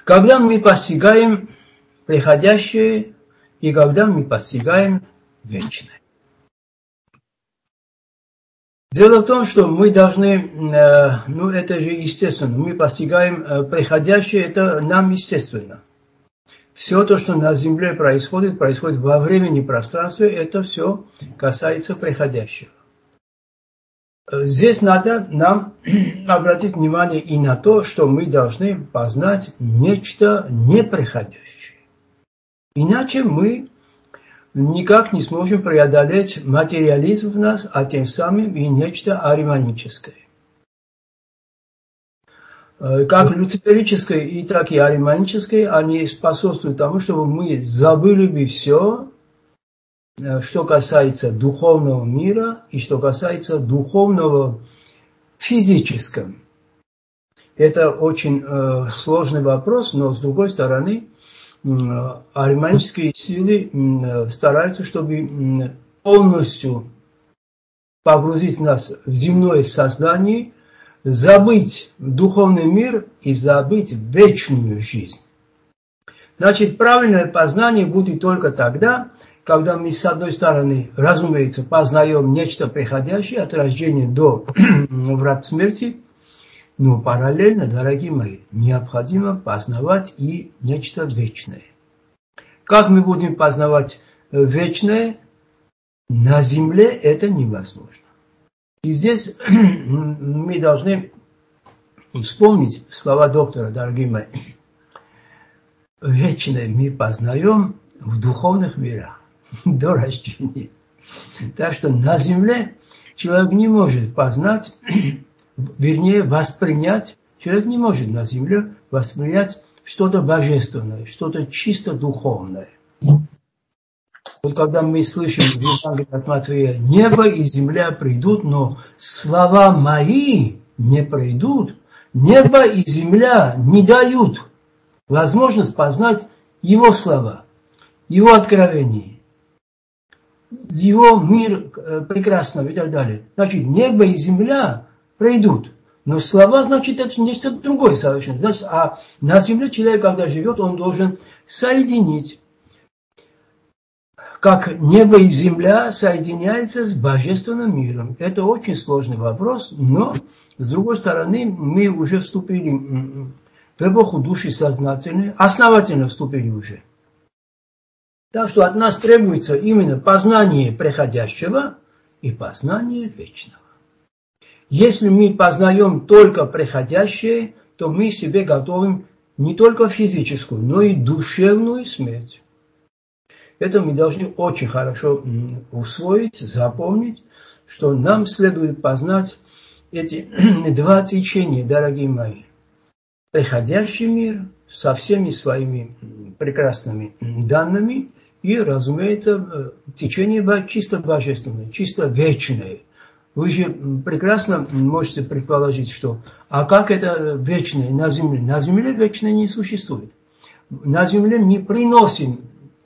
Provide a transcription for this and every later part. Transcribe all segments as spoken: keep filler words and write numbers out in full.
Когда мы постигаем приходящее и когда мы постигаем вечное. Дело в том, что мы должны, ну это же естественно, мы постигаем приходящее, это нам естественно. Все то, что на земле происходит, происходит во времени и пространстве, это все касается приходящего. Здесь надо нам обратить внимание и на то, что мы должны познать нечто неприходящее. Иначе мы никак не сможем преодолеть материализм в нас, а тем самым и нечто ариманическое. Как люциферическое и так и ариманическое, они способствуют тому, чтобы мы забыли бы все, что касается духовного мира и что касается духовного физического. Это очень э, сложный вопрос, но с другой стороны, э, ариманические силы э, стараются, чтобы э, полностью погрузить нас в земное сознание, забыть духовный мир и забыть вечную жизнь. Значит, правильное познание будет только тогда, когда мы, с одной стороны, разумеется, познаем нечто приходящее от рождения до врат смерти, но параллельно, дорогие мои, необходимо познавать и нечто вечное. Как мы будем познавать вечное? На земле это невозможно. И здесь мы должны вспомнить слова доктора, дорогие мои. Вечное мы познаем в духовных мирах до рождения. Так что на земле человек не может познать, вернее воспринять, человек не может на земле воспринять что-то божественное, что-то чисто духовное. Вот когда мы слышим в Евангелии от Матфея, небо и земля придут, но слова мои не придут, небо и земля не дают возможность познать его слова, его откровения, его мир прекрасного и так далее. Значит, небо и земля придут, но слова, значит, это нечто другое совершенно. Значит, а на земле человек, когда живет, он должен соединить, как небо и земля соединяются с божественным миром. Это очень сложный вопрос, но, с другой стороны, мы уже вступили в эпоху души сознательной, основательно вступили уже. Так что от нас требуется именно познание приходящего и познание вечного. Если мы познаем только приходящее, то мы себе готовим не только физическую, но и душевную смерть. Это мы должны очень хорошо усвоить, запомнить, что нам следует познать эти два течения, дорогие мои. Приходящий мир со всеми своими прекрасными данными и, разумеется, течение чисто божественное, чисто вечное. Вы же прекрасно можете предположить, что а как это вечное на земле? На земле вечное не существует. На земле мы приносим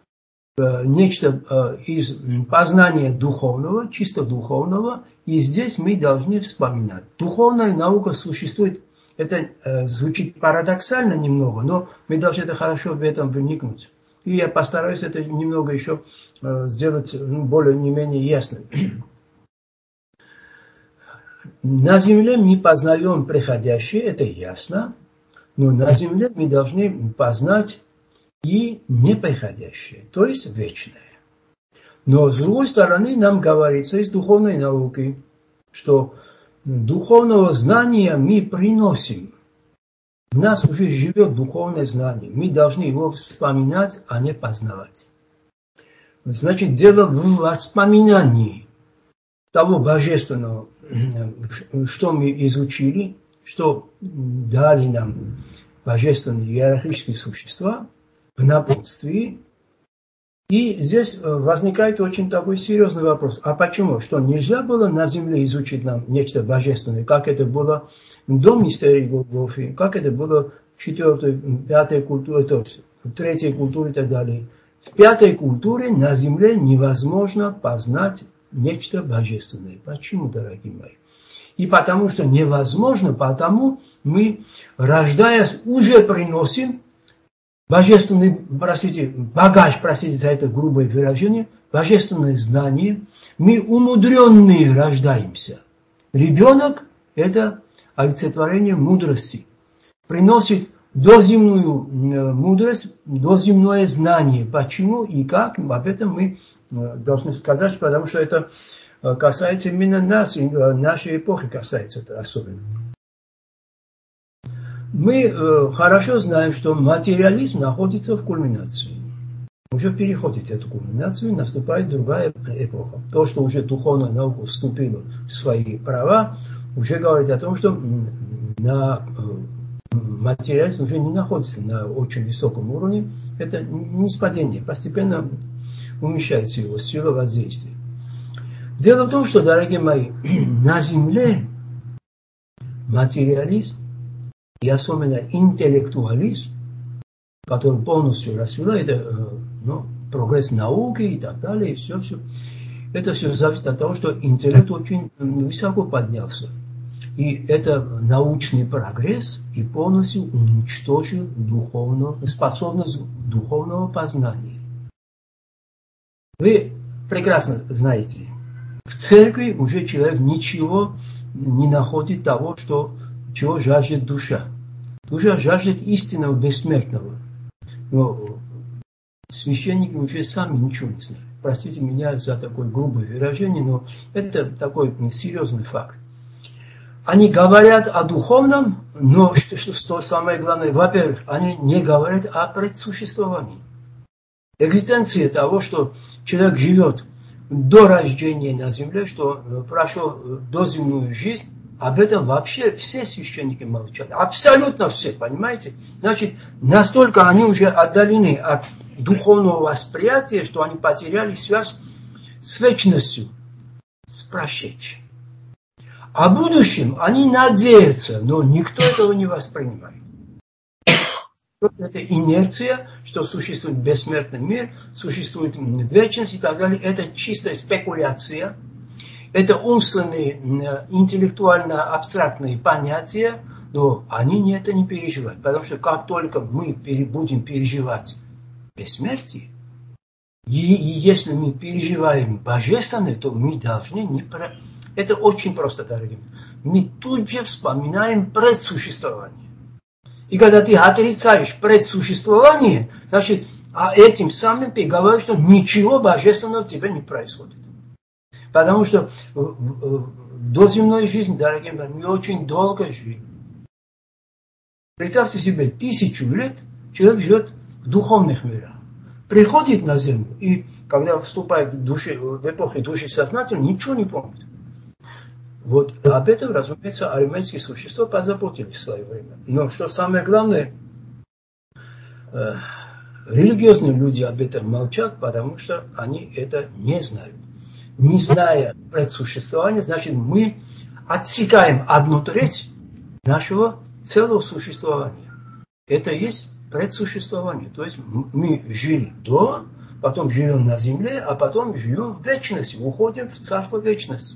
нечто из познания духовного, чисто духовного, и здесь мы должны вспоминать. Духовная наука существует, это звучит парадоксально немного, но мы должны это хорошо в этом вникнуть. И я постараюсь это немного еще сделать более-менее ясным. На земле мы познаем приходящее, это ясно, но на земле мы должны познать и неприходящее, то есть вечное. Но с другой стороны нам говорится из духовной науки, что духовного знания мы приносим. В нас уже живет духовное знание. Мы должны его вспоминать, а не познавать. Значит, дело в воспоминании того божественного, что мы изучили, что дали нам божественные иерархические существа в напутствии. И здесь возникает очень такой серьезный вопрос. А почему? Что нельзя было на земле изучить нам нечто божественное, как это было до мистерии Голгофы, как это было в четвертой, пятой культуре, то есть в третьей культуре и так далее. В пятой культуре на земле невозможно познать нечто божественное. Почему, дорогие мои? И потому что невозможно, потому мы, рождаясь, уже приносим божественный, простите, багаж, простите за это грубое выражение, божественное знание, мы умудренные рождаемся. Ребенок – это олицетворение мудрости, приносит доземную мудрость, доземное знание. Почему и как, об этом мы должны сказать, потому что это касается именно нас, нашей эпохи касается это особенно. Мы э, хорошо знаем, что материализм находится в кульминации. Уже переходит эту кульминацию, наступает другая эпоха. То, что уже духовная наука вступила в свои права, уже говорит о том, что на, э, материализм уже не находится на очень высоком уровне. Это не падение, постепенно уменьшается его сила воздействия. Дело в том, что, дорогие мои, на Земле материализм и особенно интеллектуализм, который полностью развивает ну, прогресс науки и так далее, и все, все. Это все зависит от того, что интеллект очень высоко поднялся. И это научный прогресс и полностью уничтожил духовную, способность духовного познания. Вы прекрасно знаете, в церкви уже человек ничего не находит того, что чего жаждет душа. Душа жаждет истинного бессмертного. Но священники уже сами ничего не знают. Простите меня за такое грубое выражение, но это такой серьезный факт. Они говорят о духовном, но что, что, что самое главное, во-первых, они не говорят о предсуществовании. Экзистенция того, что человек живет до рождения на земле, что прошел доземную жизнь, об этом вообще все священники молчат. Абсолютно все, понимаете? Значит, настолько они уже отдалены от духовного восприятия, что они потеряли связь с вечностью, с прошедшим. О будущем они надеются, но никто этого не воспринимает. Это инерция, что существует бессмертный мир, существует вечность и так далее. Это чистая спекуляция. Это умственные, интеллектуально-абстрактные понятия, но они это не переживают. Потому что как только мы будем переживать бессмертие, и, и если мы переживаем божественное, то мы должны не... Про... Это очень просто, дорогие. Мы тут же вспоминаем предсуществование. И когда ты отрицаешь предсуществование, значит, а этим самым ты говоришь, что ничего божественного в тебе не происходит. Потому что до земной жизни, дорогие мои, мы очень долго жили. Представьте себе, тысячу лет человек живет в духовных мирах. Приходит на землю, и когда вступает в, души, в эпоху души сознательно, ничего не помнит. Вот об этом, разумеется, армянские существа позаботились в свое время. Но что самое главное, э, религиозные люди об этом молчат, потому что они это не знают. Не зная предсуществования, значит, мы отсекаем одну треть нашего целого существования. Это и есть предсуществование. То есть мы жили до, потом живем на земле, а потом живем в вечности, уходим в царство вечности.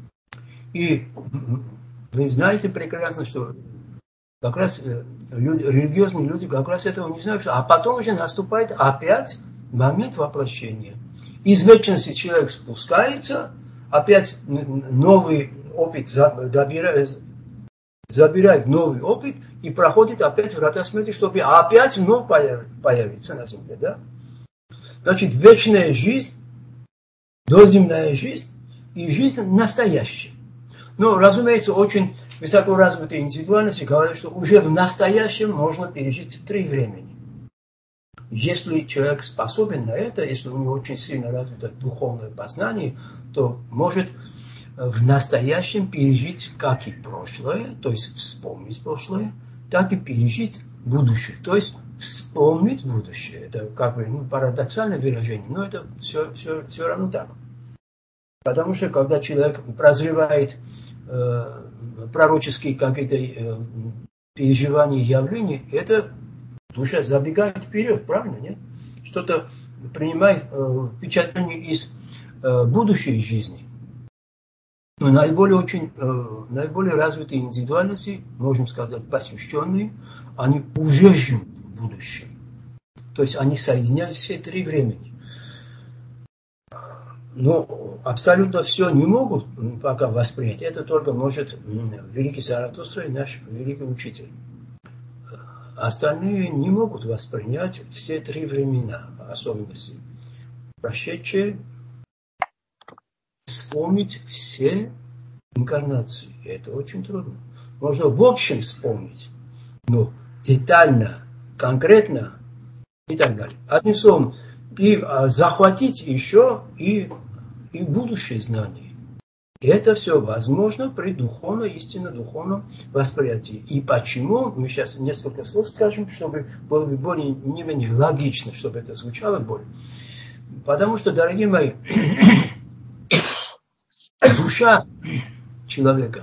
И вы знаете прекрасно, что как раз люди, религиозные люди как раз этого не знают, а потом уже наступает опять момент воплощения. Из вечности человек спускается, опять новый опыт забирает, забирает новый опыт и проходит опять врата смерти, чтобы опять вновь появиться на земле. Да? Значит, вечная жизнь, доземная жизнь и жизнь настоящая. Но, разумеется, очень высоко развитые индивидуальности говорят, что уже в настоящем можно пережить три времени. Если человек способен на это, если у него очень сильно развито духовное познание, то может в настоящем пережить как и прошлое, то есть вспомнить прошлое, так и пережить будущее, то есть вспомнить будущее. Это как бы ну, парадоксальное выражение, но это все, все, все равно так. Потому что когда человек прозревает э, пророческие какие-то э, переживания, явления, это душа забегает вперед, правильно, нет? Что-то принимает э, впечатление из э, будущей жизни. Но наиболее, очень, э, наиболее развитые индивидуальности, можем сказать, посвященные, они уже живут в будущем. То есть они соединяют все три времени. Но абсолютно все не могут пока воспринять. Это только может великий Заратустра и наш великий учитель. Остальные не могут воспринять все три времена, особенности. Прошедшие, вспомнить все инкарнации. Это очень трудно. Можно в общем вспомнить, но детально, конкретно и так далее. Одним словом, и а, захватить еще и, и будущее знание. И это все возможно при духовном, истинно духовном восприятии. И почему, мы сейчас несколько слов скажем, чтобы было более не менее логично, чтобы это звучало более. Потому что, дорогие мои, душа человека,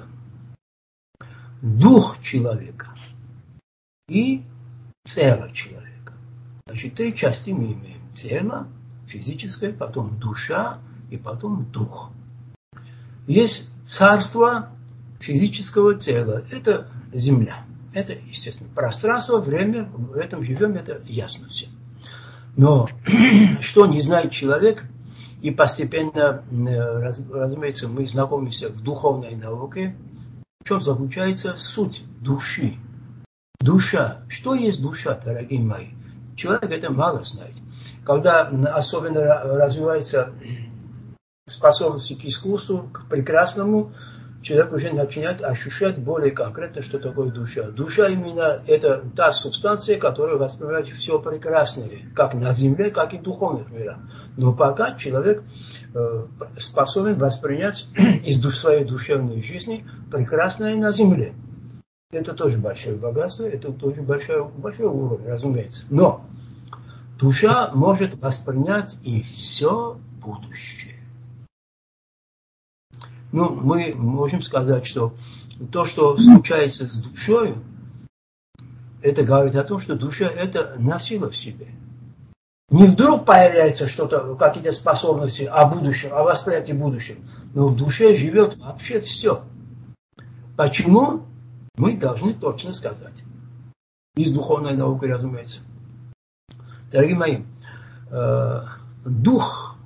дух человека и тело человека. Значит, три части мы имеем. Тело, физическое, потом душа и потом дух. Есть царство физического тела. Это земля. Это, естественно, пространство, время, в этом живем, это ясно все. Но что не знает человек, и постепенно, разумеется, мы знакомимся в духовной науке, в чем заключается суть души. Душа. Что есть душа, дорогие мои? Человек это мало знает. Когда особенно развивается способность к искусству, к прекрасному, человек уже начинает ощущать более конкретно, что такое душа. Душа именно это та субстанция, которая воспринимает все прекрасное, как на земле, как и в духовных мирах. Но пока человек э, способен воспринять из своей душевной жизни прекрасное на земле. Это тоже большое богатство, это тоже большой, большой уровень, разумеется. Но душа может воспринять и все будущее. Ну, мы можем сказать, что то, что случается с душой, это говорит о том, что душа это носила в себе. Не вдруг появляется что-то, какие-то способности о будущем, о восприятии будущего, но в душе живет вообще все. Почему? Мы должны точно сказать. Из духовной науки, разумеется. Дорогие мои, э, дух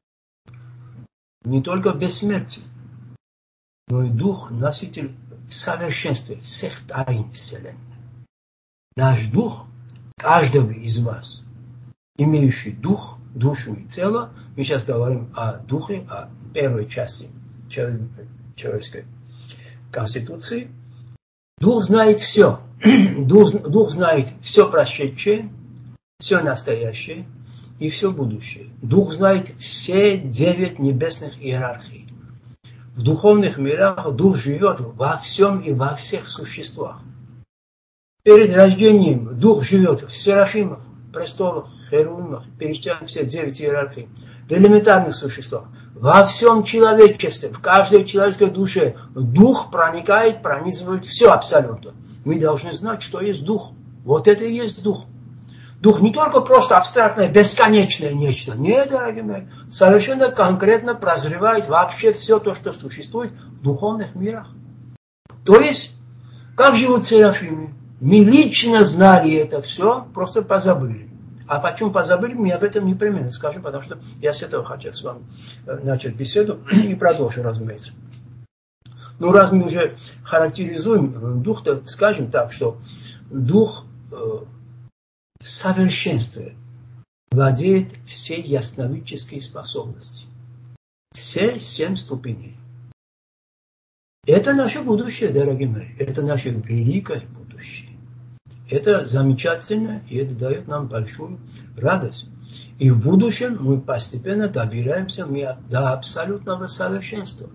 не только бессмертие, но и дух носитель совершенства всех тайн Вселенной. Наш дух, каждого из вас, имеющий дух, душу и тело, мы сейчас говорим о духе, о первой части человеческой конституции. Дух знает все. Дух, дух знает все прошедшее, все настоящее и все будущее. Дух знает все девять небесных иерархий. В духовных мирах дух живет во всем и во всех существах. Перед рождением дух живет в серафимах, престолах, херувимах, перечисляем все девять иерархий, в элементарных существах. Во всем человечестве, в каждой человеческой душе дух проникает, пронизывает все абсолютно. Мы должны знать, что есть дух. Вот это и есть дух. Дух не только просто абстрактное, бесконечное нечто. Нет, дорогие мои, совершенно конкретно прозревает вообще все то, что существует в духовных мирах. То есть, как живут серафимы? Мы лично знали это все, просто позабыли. А почему позабыли, мы об этом непременно скажем, потому что я с этого хотел с вами начать беседу и продолжу, разумеется. Ну, раз мы уже характеризуем дух, то скажем так, что дух совершенствует, владеет всей ясновидческой способности. Все семь ступеней. Это наше будущее, дорогие мои. Это наше великое будущее. Это замечательно, и это дает нам большую радость. И в будущем мы постепенно добираемся до абсолютного совершенства.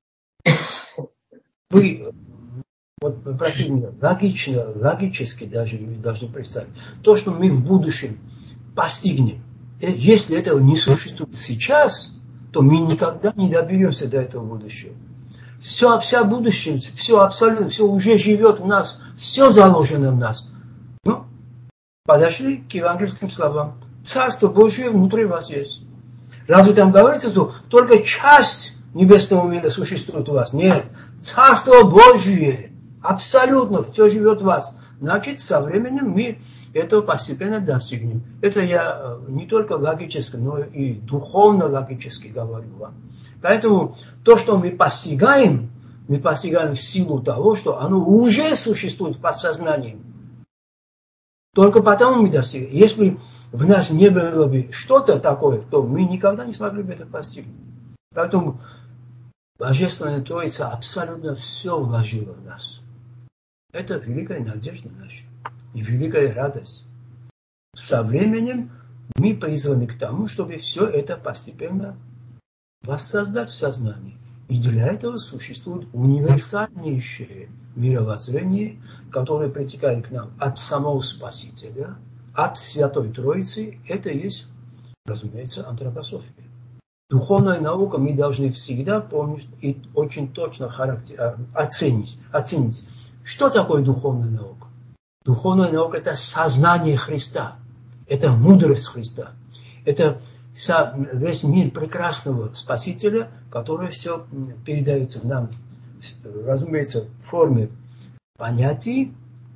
Вы, вот, простите меня, логично, логически даже мы должны представить. То, что мы в будущем постигнем, если этого не существует сейчас, то мы никогда не доберемся до этого будущего. Все, вся будущее, все абсолютно, все уже живет в нас, все заложено в нас. Ну, подошли к евангельским словам. Царство Божие внутри вас есть. Разве там говорится, что только часть небесного мира существует у вас? Нет. Царство Божие абсолютно все живет в вас. значит, со временем мы этого постепенно достигнем. Это я не только логически, но и духовно-логически говорю вам. Поэтому то, что мы постигаем, мы постигаем в силу того, что оно уже существует в подсознании. Только потом мы достигаем. Если в нас не было бы что-то такое, то мы никогда не смогли бы это постигнуть. Поэтому Божественная Троица абсолютно все вложила в нас. Это великая надежда наша и великая радость. Со временем мы призваны к тому, чтобы все это постепенно воссоздать в сознании. И для этого существует универсальнейшее мировоззрение, которое притекает к нам от самого Спасителя, от Святой Троицы. Это и есть, разумеется, антропософия. Духовная наука мы должны всегда помнить и очень точно характер, оценить, оценить. Что такое духовная наука? Духовная наука – это сознание Христа, это мудрость Христа, это весь мир прекрасного Спасителя, который все передается нам, разумеется, в форме понятий.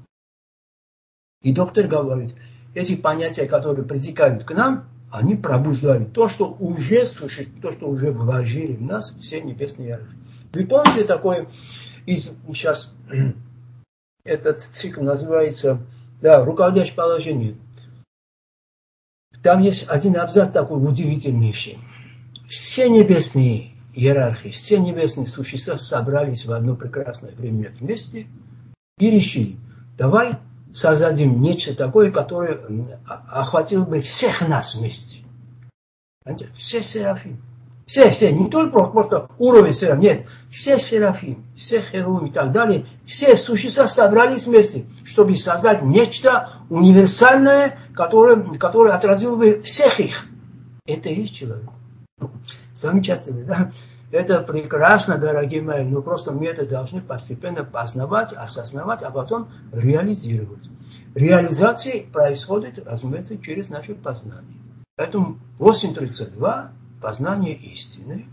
И доктор говорит, эти понятия, которые притекают к нам, они пробуждают то, что уже существует, то, что уже вложили в нас все небесные иерархии. Вы помните такое, из, сейчас этот цикл называется, да, руководящее положение. Там есть один абзац такой удивительнейший. Все небесные иерархии, все небесные существа собрались в одно прекрасное время вместе и решили, давай создадим нечто такое, которое охватило бы всех нас вместе. Понимаете? Все серафим. Все, все, не только просто уровень серафим, нет, все серафим, все херувим и так далее, все существа собрались вместе, чтобы создать нечто универсальное, которое, которое отразило бы всех их. Это и есть человек. Замечательно, да? Это прекрасно, дорогие мои, но просто мы это должны постепенно познавать, осознавать, а потом реализировать. Реализация происходит, разумеется, через наше познание. Поэтому восемь тридцать два познание истины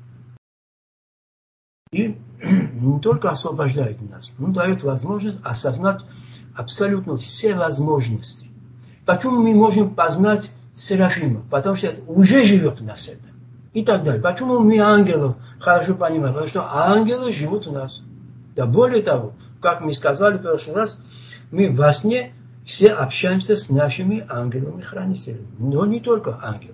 и не только освобождает нас, но дает возможность осознать абсолютно все возможности. Почему мы можем познать Серафима? Потому что это уже живет в нас это. И так далее. Почему мы ангелов хорошо понимаем? Потому что ангелы живут в нас. Да более того, как мы сказали в прошлый раз, мы во сне все общаемся с нашими ангелами-хранителями. Но не только ангелы.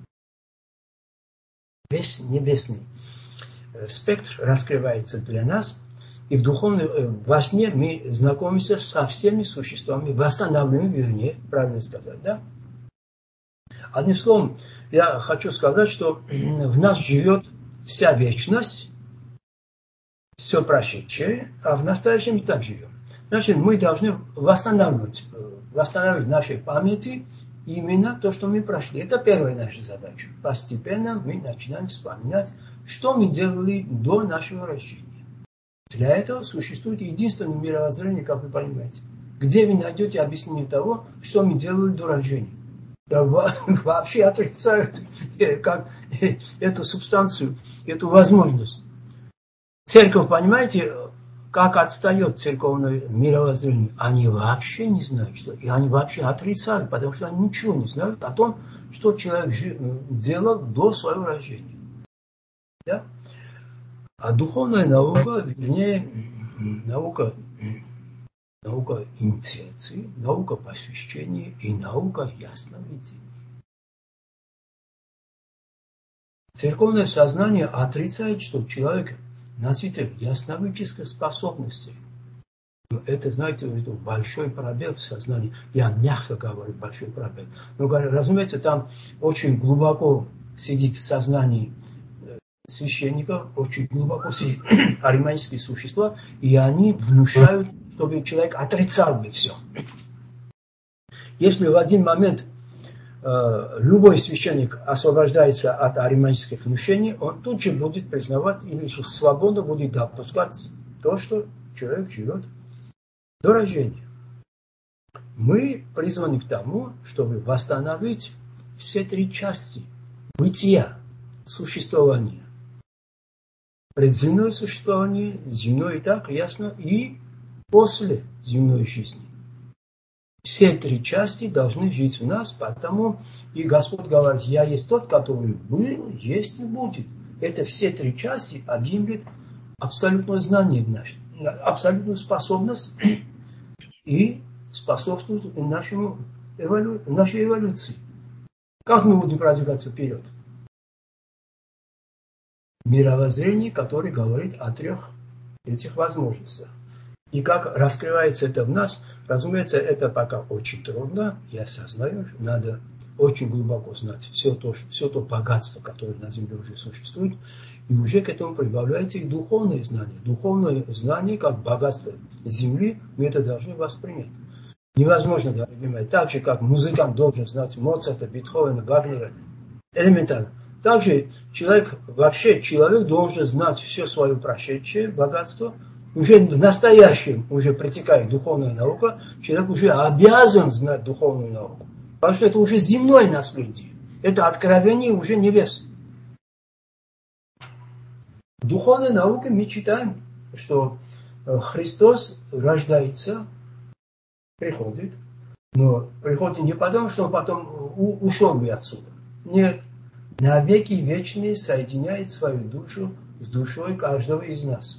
Весь небесный спектр раскрывается для нас. И в духовном, во сне мы знакомимся со всеми существами, восстанавливаем, вернее, правильно сказать, да? Одним словом, я хочу сказать, что в нас живет вся вечность, все прошедшее, а в настоящем и так живем. Значит, мы должны восстанавливать, восстанавливать в нашей памяти именно то, что мы прошли. Это первая наша задача. Постепенно мы начинаем вспоминать, что мы делали до нашего рождения. Для этого существует единственное мировоззрение, как вы понимаете, где вы найдете объяснение того, что мы делали до рождения. Да, вообще отрицают как, эту субстанцию, эту возможность. Церковь, понимаете, как отстает церковное мировоззрение? Они вообще не знают, что. И они вообще отрицают, потому что они ничего не знают о том, что человек жил, делал до своего рождения. Да? А духовная наука, вернее, наука, наука инициации, наука посвящения и наука ясновидения. Церковное сознание отрицает, что человек носитель ясновидческой способности. Но это, знаете, это большой пробел в сознании. Я мягко говорю, большой пробел. Но, разумеется, там очень глубоко сидит в сознании священников, очень глубоко сидит ариманические существа, и они внушают, чтобы человек отрицал бы все. Если в один момент э, любой священник освобождается от ариманических внушений, он тут же будет признавать или свободно будет допускать то, что человек живет до рождения. Мы призваны к тому, чтобы восстановить все три части бытия, существования. Предземное существование, земное и так, ясно, и после земной жизни. Все три части должны жить в нас, потому и Господь говорит, я есть тот, который был, есть и будет. Это все три части объемлет абсолютное знание в нас, абсолютную способность и способствует нашему эволю... нашей эволюции. Как мы будем продвигаться вперед? Мировоззрение, которое говорит о трех этих возможностях. И как раскрывается это в нас, разумеется, это пока очень трудно, я осознаю, надо очень глубоко знать все то, все то богатство, которое на Земле уже существует, и уже к этому прибавляется и духовное знание. Духовное знание, как богатство Земли, мы это должны воспринять. Невозможно, дорогие мои, так же, как музыкант должен знать Моцарта, Бетховена, Вагнера, элементарно. Также человек, вообще человек должен знать все свое прошедшее богатство. Уже в настоящем уже протекает духовная наука, человек уже обязан знать духовную науку. Потому что это уже земное наследие. Это откровение уже небес. В духовной науке мы читаем, что Христос рождается, приходит, но приходит не потому, что он потом ушел бы отсюда. Нет. На веки вечные соединяет свою душу с душой каждого из нас.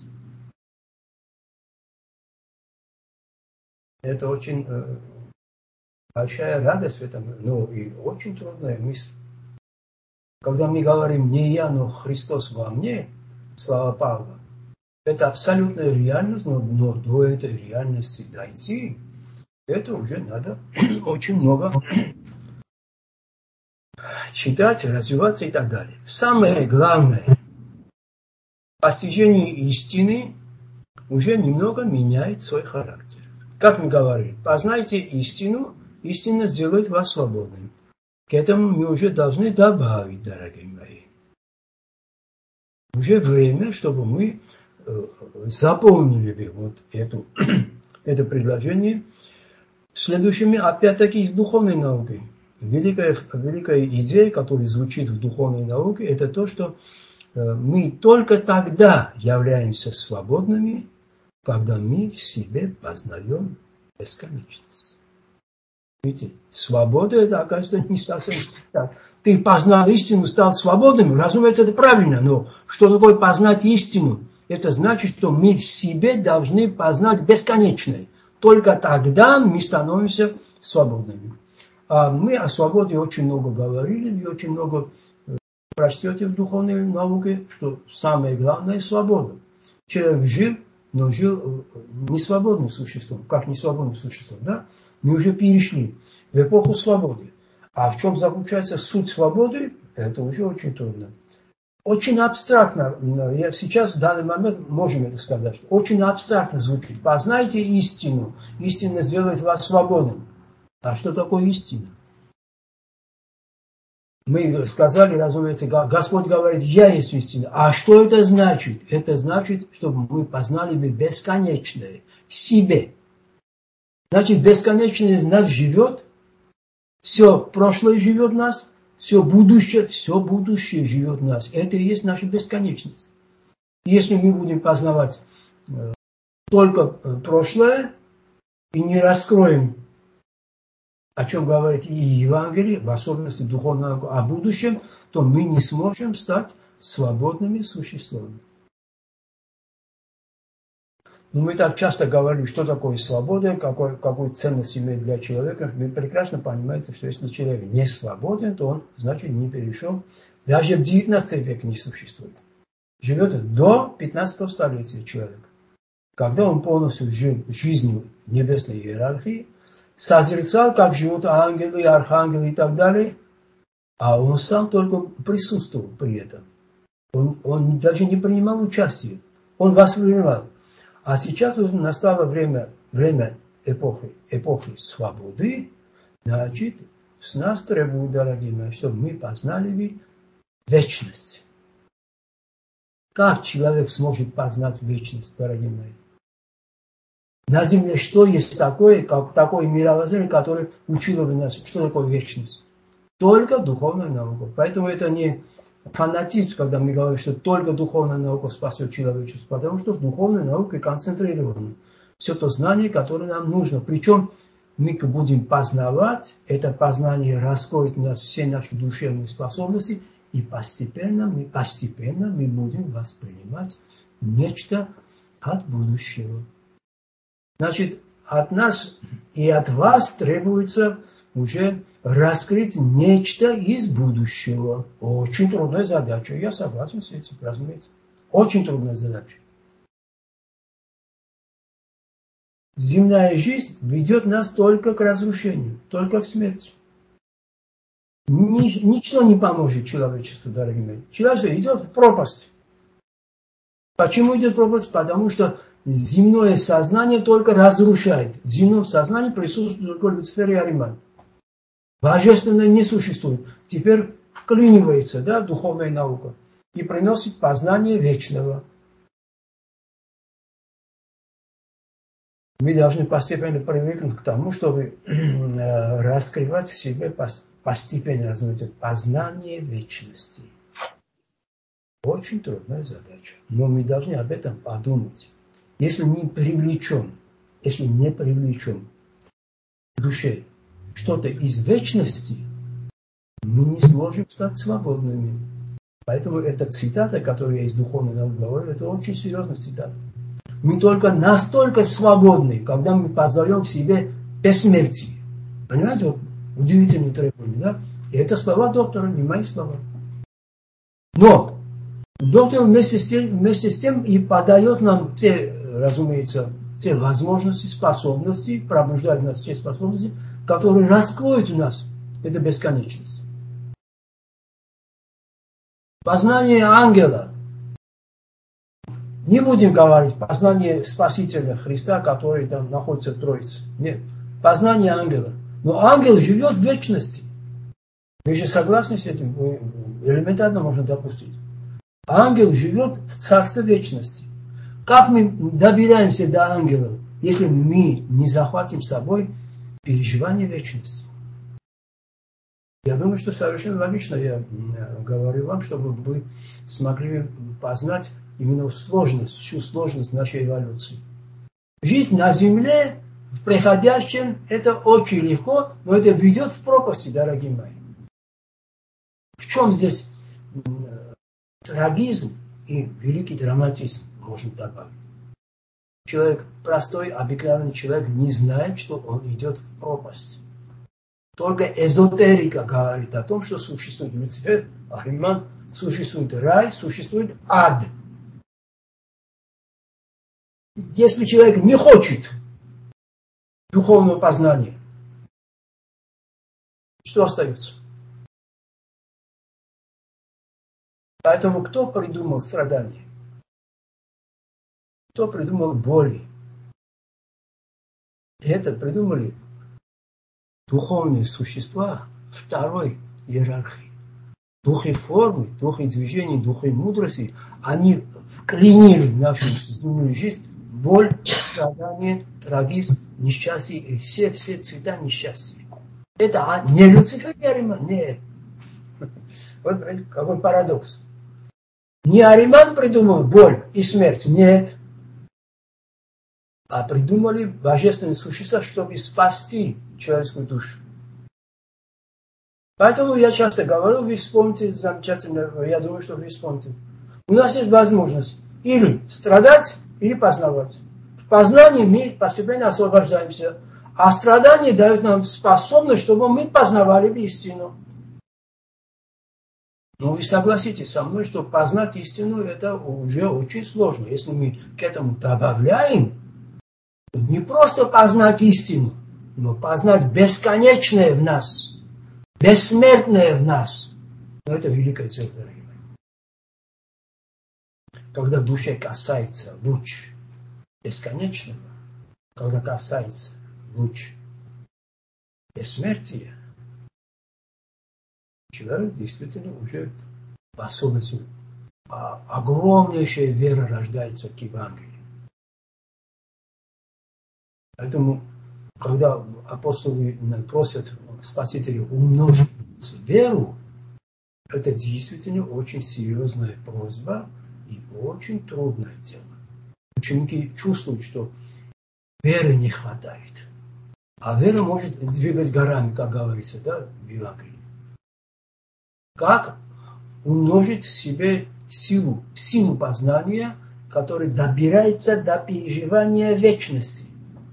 Это очень э, большая радость в этом, но и очень трудная мысль. Когда мы говорим «не я, но Христос во мне», слава Павла, это абсолютная реальность, но, но до этой реальности дойти, это уже надо очень много читать, развиваться и так далее. Самое главное, постижение истины уже немного меняет свой характер. Как мы говорили, познайте истину, истина сделает вас свободным. К этому мы уже должны добавить, дорогие мои. Уже время, чтобы мы заполнили вот эту, это предложение следующими, опять-таки, из духовной науки. Великая, великая идея, которая звучит в духовной науке, это то, что мы только тогда являемся свободными, когда мы в себе познаем бесконечность. Видите, свобода это, оказывается, не совсем так. Ты познал истину, стал свободным, разумеется, это правильно, но что такое познать истину? Это значит, что мы в себе должны познать бесконечное. Только тогда мы становимся свободными. А мы о свободе очень много говорили, и очень много прочтете в духовной науке, что самое главное – свобода. Человек жил, но жил не свободным существом, как не свободным существом, да? Мы уже перешли в эпоху свободы. А в чем заключается суть свободы, это уже очень трудно. Очень абстрактно, я сейчас в данный момент можем это сказать, что очень абстрактно звучит. Познайте истину, истина сделает вас свободным. А что такое истина? Мы сказали, разумеется, Господь говорит, я есть истина. А что это значит? Это значит, чтобы мы познали бесконечное в себе. Значит, бесконечное в нас живет, все прошлое живет в нас, все будущее, все будущее живет в нас. Это и есть наша бесконечность. Если мы будем познавать только прошлое и не раскроем, о чем говорит и Евангелие, в особенности духовного о будущем, то мы не сможем стать свободными существами. Но мы так часто говорим, что такое свобода, какой, какую ценность имеет для человека. Вы прекрасно понимаете, что если человек не свободен, то он, значит, не перешел. Даже в девятнадцатом веке не существует. Живет до пятнадцатого столетия человек. Когда он полностью жил жизнью небесной иерархии, созерцал, как живут ангелы, архангелы и так далее, а он сам только присутствовал при этом. Он, он даже не принимал участие, он воспринимал. А сейчас уже настало время, время эпохи, эпохи свободы, значит, с нас требуют, дорогие мои, чтобы мы познали вечность. Как человек сможет познать вечность, дорогие мои? На земле что есть такое, как такое мировоззрение, которое учило бы нас, что такое вечность? Только духовная наука. Поэтому это не фанатизм, когда мы говорим, что только духовная наука спасет человечество, потому что в духовной науке концентрировано все то знание, которое нам нужно. Причем мы будем познавать, это познание раскроет у нас все наши душевные способности, и постепенно мы, постепенно мы будем воспринимать нечто от будущего. Значит, от нас и от вас требуется уже раскрыть нечто из будущего. Очень трудная задача, я согласен с этим, разумеется. Очень трудная задача. Земная жизнь ведет нас только к разрушению, только к смерти. Ни, ничто не поможет человечеству, дорогие мои. Человечество идет в пропасть. Почему идет в пропасть? Потому что земное сознание только разрушает. В земном сознании присутствует только Люцифер и Ариман. Божественное не существует. Теперь вклинивается, да, духовная наука и приносит познание вечного. Мы должны постепенно привыкнуть к тому, чтобы раскрывать в себе постепенно, разумеется, познание вечности. Очень трудная задача. Но мы должны об этом подумать. Если не привлечем, если не привлечем к душе что-то из вечности, мы не сможем стать свободными. Поэтому эта цитата, которую я из духовной науки говорю, это очень серьезная цитата. Мы только настолько свободны, когда мы познаем в себе бессмертие. Понимаете, вот удивительные требования, да? И это слова доктора, не мои слова. Но доктор вместе с тем, вместе с тем и подает нам те, разумеется, те возможности, способности, пробуждает в нас те способности, которые раскроют у нас эту бесконечность. Познание ангела. Не будем говорить познание Спасителя Христа, который там находится в Троице. Нет. Познание ангела. Но ангел живет в вечности. Вы же согласны с этим? Элементарно можно допустить. Ангел живет в царстве вечности. Как мы добираемся до ангелов, если мы не захватим с собой переживание вечности? Я думаю, что совершенно логично я говорю вам, чтобы вы смогли познать именно сложность, всю сложность нашей эволюции. Жизнь на Земле, в приходящем, это очень легко, но это ведет в пропасти, дорогие мои. В чем здесь трагизм и великий драматизм, можно добавить? Человек, простой, обыкновенный человек, не знает, что он идет в пропасть. Только эзотерика говорит о том, что существует Люцифер, Ариман, существует рай, существует ад. Если человек не хочет духовного познания, что остается? Поэтому кто придумал страдания? Кто придумал боли? И это придумали духовные существа второй иерархии. Духи формы, духи движений, духи мудрости, они вклинили в нашу земную жизнь боль, страдание, трагизм, несчастье и все-все цвета несчастья. Это не Люцифер и Ариман, нет. Вот какой парадокс. Не Ариман придумал боль и смерть, нет. А придумали божественные существа, чтобы спасти человеческую душу. Поэтому я часто говорю, вы вспомните замечательно, я думаю, что вы вспомните. У нас есть возможность или страдать, или познавать. В познании мы постепенно освобождаемся, а страдание дает нам способность, чтобы мы познавали истину. Но вы согласитесь со мной, что познать истину это уже очень сложно. Если мы к этому добавляем, не просто познать истину, но познать бесконечное в нас, бессмертное в нас. Но это великая цель, дорогие мои. Когда в душе касается луч бесконечного, когда касается луч бессмертия, человек действительно уже способен. А огромнейшая вера рождается к Евангелию. Поэтому, когда апостолы просят Спасителя умножить веру, это действительно очень серьезная просьба и очень трудное дело. Ученики чувствуют, что веры не хватает. А вера может двигать горами, как говорится, да, в Евангелии. Как умножить в себе силу, силу познания, которая добирается до переживания вечности.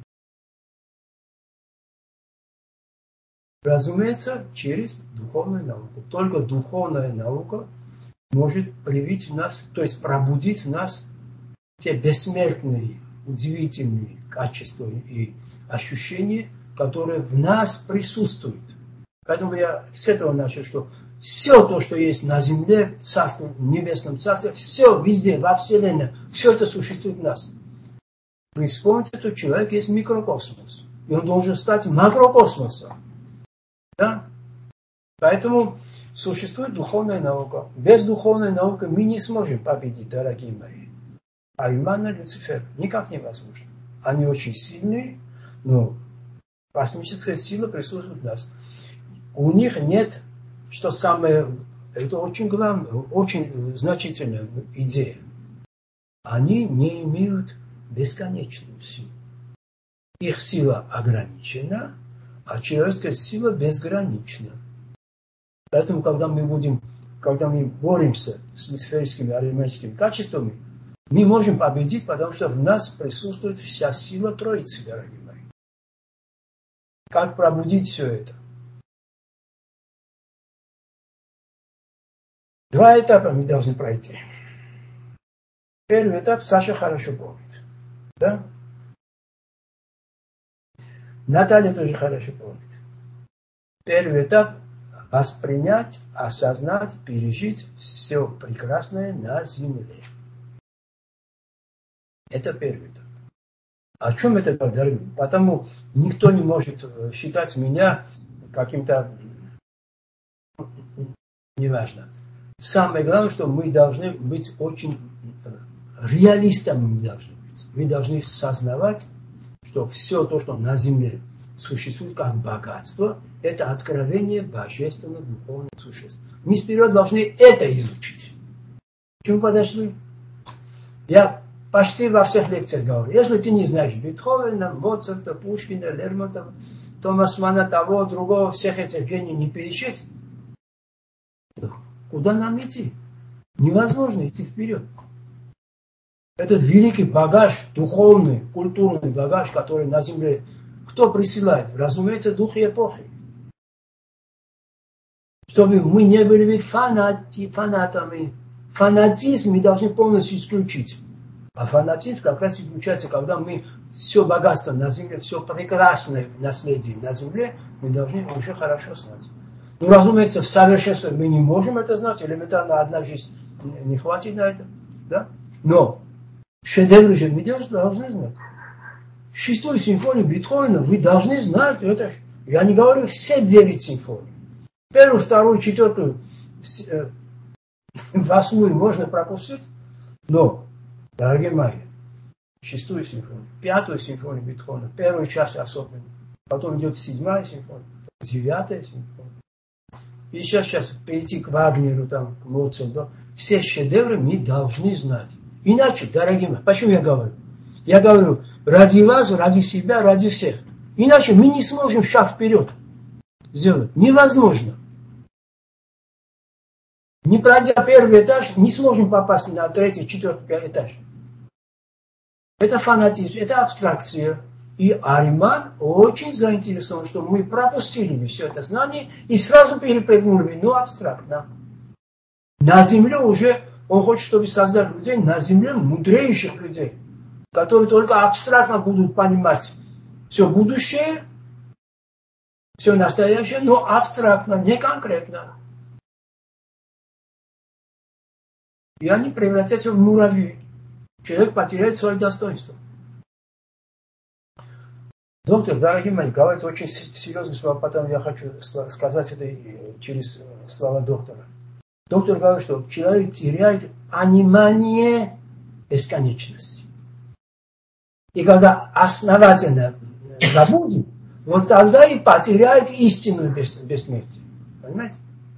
Разумеется, через духовную науку. Только духовная наука может привить в нас, то есть пробудить в нас те бессмертные, удивительные качества и ощущения, которые в нас присутствуют. Поэтому я с этого начал, что все то, что есть на земле, в царстве, в небесном царстве, все везде, во Вселенной, все это существует в нас. Вы вспомните, что человек есть микрокосмос, и он должен стать макрокосмосом. Да? Поэтому существует духовная наука. Без духовной науки мы не сможем победить, дорогие мои. Айман и Люцифер никак невозможно. Они очень сильные, но космическая сила присутствует в нас. У них нет, что самое, это очень главное, очень значительная идея. Они не имеют бесконечную силу. Их сила ограничена, а человеческая сила безгранична. Поэтому, когда мы будем, когда мы боремся с люциферскими, ариманскими качествами, мы можем победить, потому что в нас присутствует вся сила Троицы, дорогие мои. Как пробудить все это? Два этапа мы должны пройти. Первый этап Саша хорошо помнит. Да? Наталья тоже хорошо помнит. Первый этап – воспринять, осознать, пережить все прекрасное на земле. Это первый этап. О чем это говорю? Потому никто не может считать меня каким-то, неважно. Самое главное, что мы должны быть очень реалистами. Мы должны быть. Мы должны сознавать, что все то, что на земле существует как богатство, это откровение божественных духовных существ. Мы вперед должны это изучить. К чему подошли? Я почти во всех лекциях говорю. Если ты не знаешь Бетховена, Моцарта, Пушкина, Лермонтова, Томас Мана, того, другого, всех этих гений не перечесть, куда нам идти? Невозможно идти вперед. Этот великий багаж, духовный, культурный багаж, который на земле, кто присылает? Разумеется, духи эпохи. Чтобы мы не были фанати, фанатами. Фанатизм мы должны полностью исключить. А фанатизм как раз включается, когда мы все богатство на земле, все прекрасное наследие на земле, мы должны уже хорошо знать. Ну, разумеется, в совершенстве мы не можем это знать, элементарно одна жизнь не хватит на это. Да? Но шедевры же мы должны знать. Шестую симфонию Бетховена вы должны знать. Это, я не говорю все девять симфоний. Первую, вторую, четвертую, восьмую можно пропустить. Но, дорогие мои, шестую симфонию, пятую симфонию Бетховена, первую часть особенно. Потом идет седьмая симфония, девятая симфония. И сейчас, сейчас перейти к Вагнеру, там, к Моцарту. Все шедевры мы должны знать. Иначе, дорогие мои, почему я говорю? Я говорю, ради вас, ради себя, ради всех. Иначе мы не сможем шаг вперед сделать. Невозможно. Не пройдя первый этаж, не сможем попасть на третий, четвертый, пятый этаж. Это фанатизм, это абстракция. И Ариман очень заинтересован, что мы пропустили все это знание и сразу перепрыгнули, ну, абстрактно. На земле уже он хочет, чтобы создать людей, на земле мудрейших людей, которые только абстрактно будут понимать все будущее, все настоящее, но абстрактно, не конкретно. И они превратятся в муравьи. Человек потеряет свое достоинство. Доктор, дорогие мои, говорит очень серьезные слова, потом я хочу сказать это через слова доктора. Доктор говорит, что человек теряет понимание бесконечности. И когда основательно забудет, вот тогда и потеряет истинную бессмертие. Понимаете?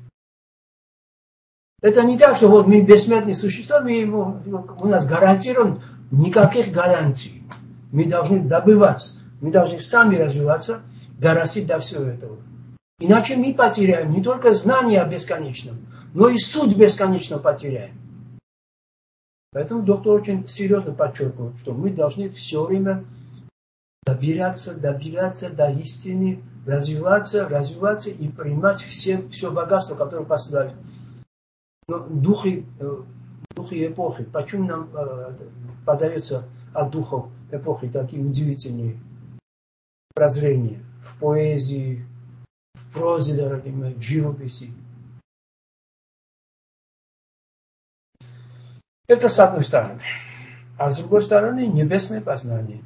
Это не так, что вот мы бессмертные существа, мы, у нас гарантирован никаких гарантий. Мы должны добываться. Мы должны сами развиваться, дорастить до всего этого. Иначе мы потеряем не только знание о бесконечном, но и суть бесконечного потеряем. Поэтому доктор очень серьезно подчеркивает, что мы должны все время добираться, добираться до истины, развиваться, развиваться и принимать все, все богатство, которое посылают. Но духи, духи эпохи, почему нам э, подается от духов эпохи такие удивительные прозрения в поэзии, в прозе, дорогие мои, в живописи. Это с одной стороны. А с другой стороны, небесное познание.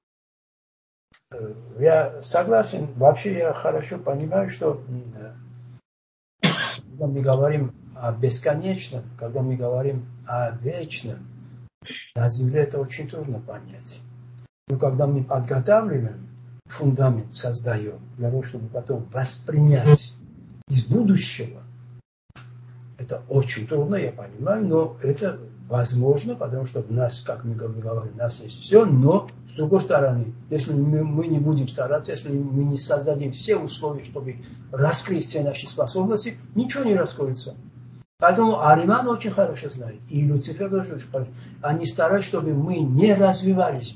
Я согласен, вообще я хорошо понимаю, что когда мы говорим о бесконечном, когда мы говорим о вечном, на земле это очень трудно понять. Но когда мы подготавливаем, фундамент создаем, для того, чтобы потом воспринять из будущего, это очень трудно, я понимаю, но это возможно, потому что в нас, как мы говорим, у нас есть все, но с другой стороны, если мы, мы не будем стараться, если мы не создадим все условия, чтобы раскрыть все наши способности, ничего не раскроется. Поэтому Ариман очень хорошо знает, и Люцифер тоже очень хорошо. Они стараются, чтобы мы не развивались.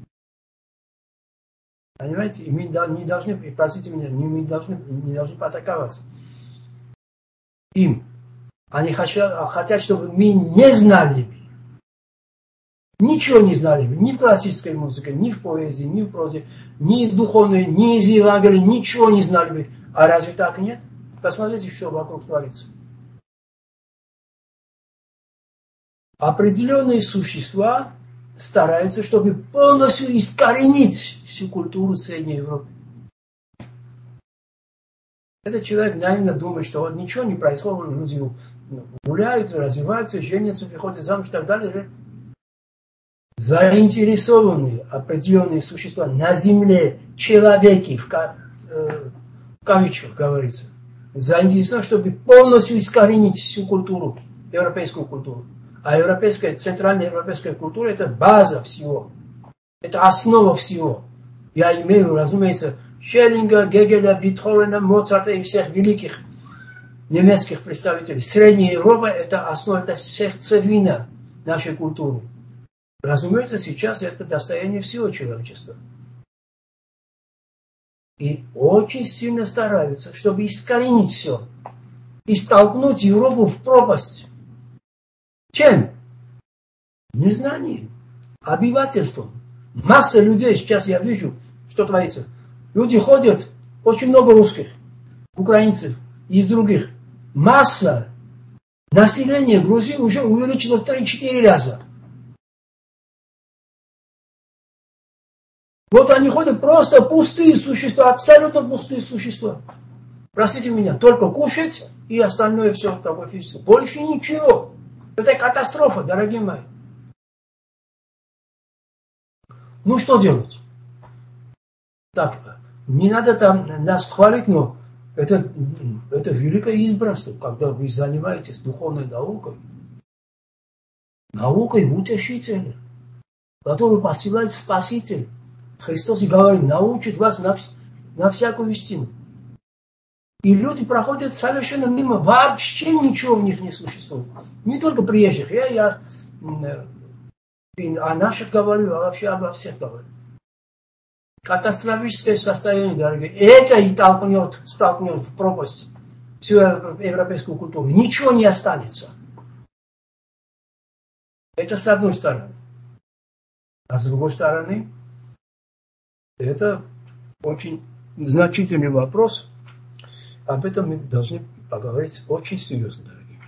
Понимаете? И мы не должны, простите меня, мы не должны, не должны потаковаться им. Они хотят, хотят, чтобы мы не знали. Ничего не знали. Ни в классической музыке, ни в поэзии, ни в прозе, ни из духовной, ни из Евангелия, ничего не знали. А разве так нет? Посмотрите, что вокруг творится. Определенные существа стараются, чтобы полностью искоренить всю культуру Средней Европы. Этот человек наивно думает, что вот ничего не происходит, люди гуляют, развиваются, женятся, приходят замуж и так далее. Заинтересованные определенные существа на земле, человеки, в, э, в кавычках говорится, заинтересованы, чтобы полностью искоренить всю культуру, европейскую культуру. А европейская, центральная европейская культура – это база всего. Это основа всего. Я имею, разумеется, Шеллинга, Гегеля, Бетховена, Моцарта и всех великих немецких представителей. Средняя Европа – это основа, это сердцевина нашей культуры. Разумеется, сейчас это достояние всего человечества. И очень сильно стараются, чтобы искоренить все. И столкнуть Европу в пропасть. Чем? Незнанием, обивательством. Масса людей, сейчас я вижу, что творится. Люди ходят, очень много русских, украинцев и из других. Масса населения Грузии уже увеличилась в три-четыре раза. Вот они ходят, просто пустые существа, абсолютно пустые существа. Простите меня, только кушать и остальное все такое физическое. Больше ничего. Это катастрофа, дорогие мои. Ну что делать? Так, не надо там нас хвалить, но это, это великое избранство, когда вы занимаетесь духовной наукой. Наукой утешителя, которую посылает Спаситель. Христос и говорит, научит вас на, на всякую истину. И люди проходят совершенно мимо, вообще ничего в них не существует. Не только приезжих, я, я о наших говорю, а вообще обо всех говорю. Катастрофическое состояние, дорогие. И это и толкнет, столкнет в пропасть всю европейскую культуру. Ничего не останется. Это с одной стороны. А с другой стороны, это очень значительный вопрос. Об этом мы должны поговорить очень серьезно, дорогие.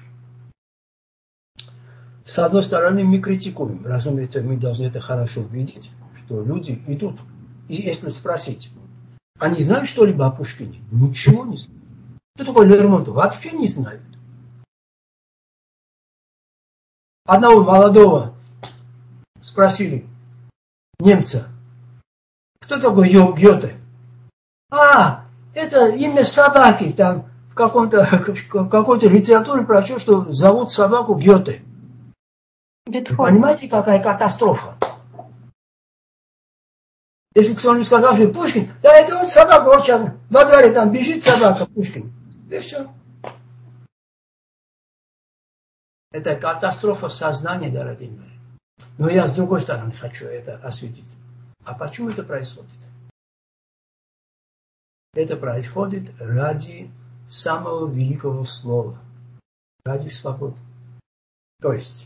С одной стороны, мы критикуем. Разумеется, мы должны это хорошо видеть, что люди идут. И если спросить, они знают что-либо о Пушкине? Ничего не знают. Кто такой Лермонтов? Вообще не знают. Одного молодого спросили, немца, кто такой Гёте? А, это имя собаки, там в, каком-то, в какой-то литературе прочел, что зовут собаку Гёте. Вы понимаете, какая катастрофа? Если кто-нибудь сказал, что Пушкин, да это вот собака, вот сейчас во дворе там бежит собака, Пушкин. И все. Это катастрофа сознания, дорогие мои. Но я с другой стороны хочу это осветить. А почему это происходит? Это происходит ради самого великого слова. Ради свободы. То есть,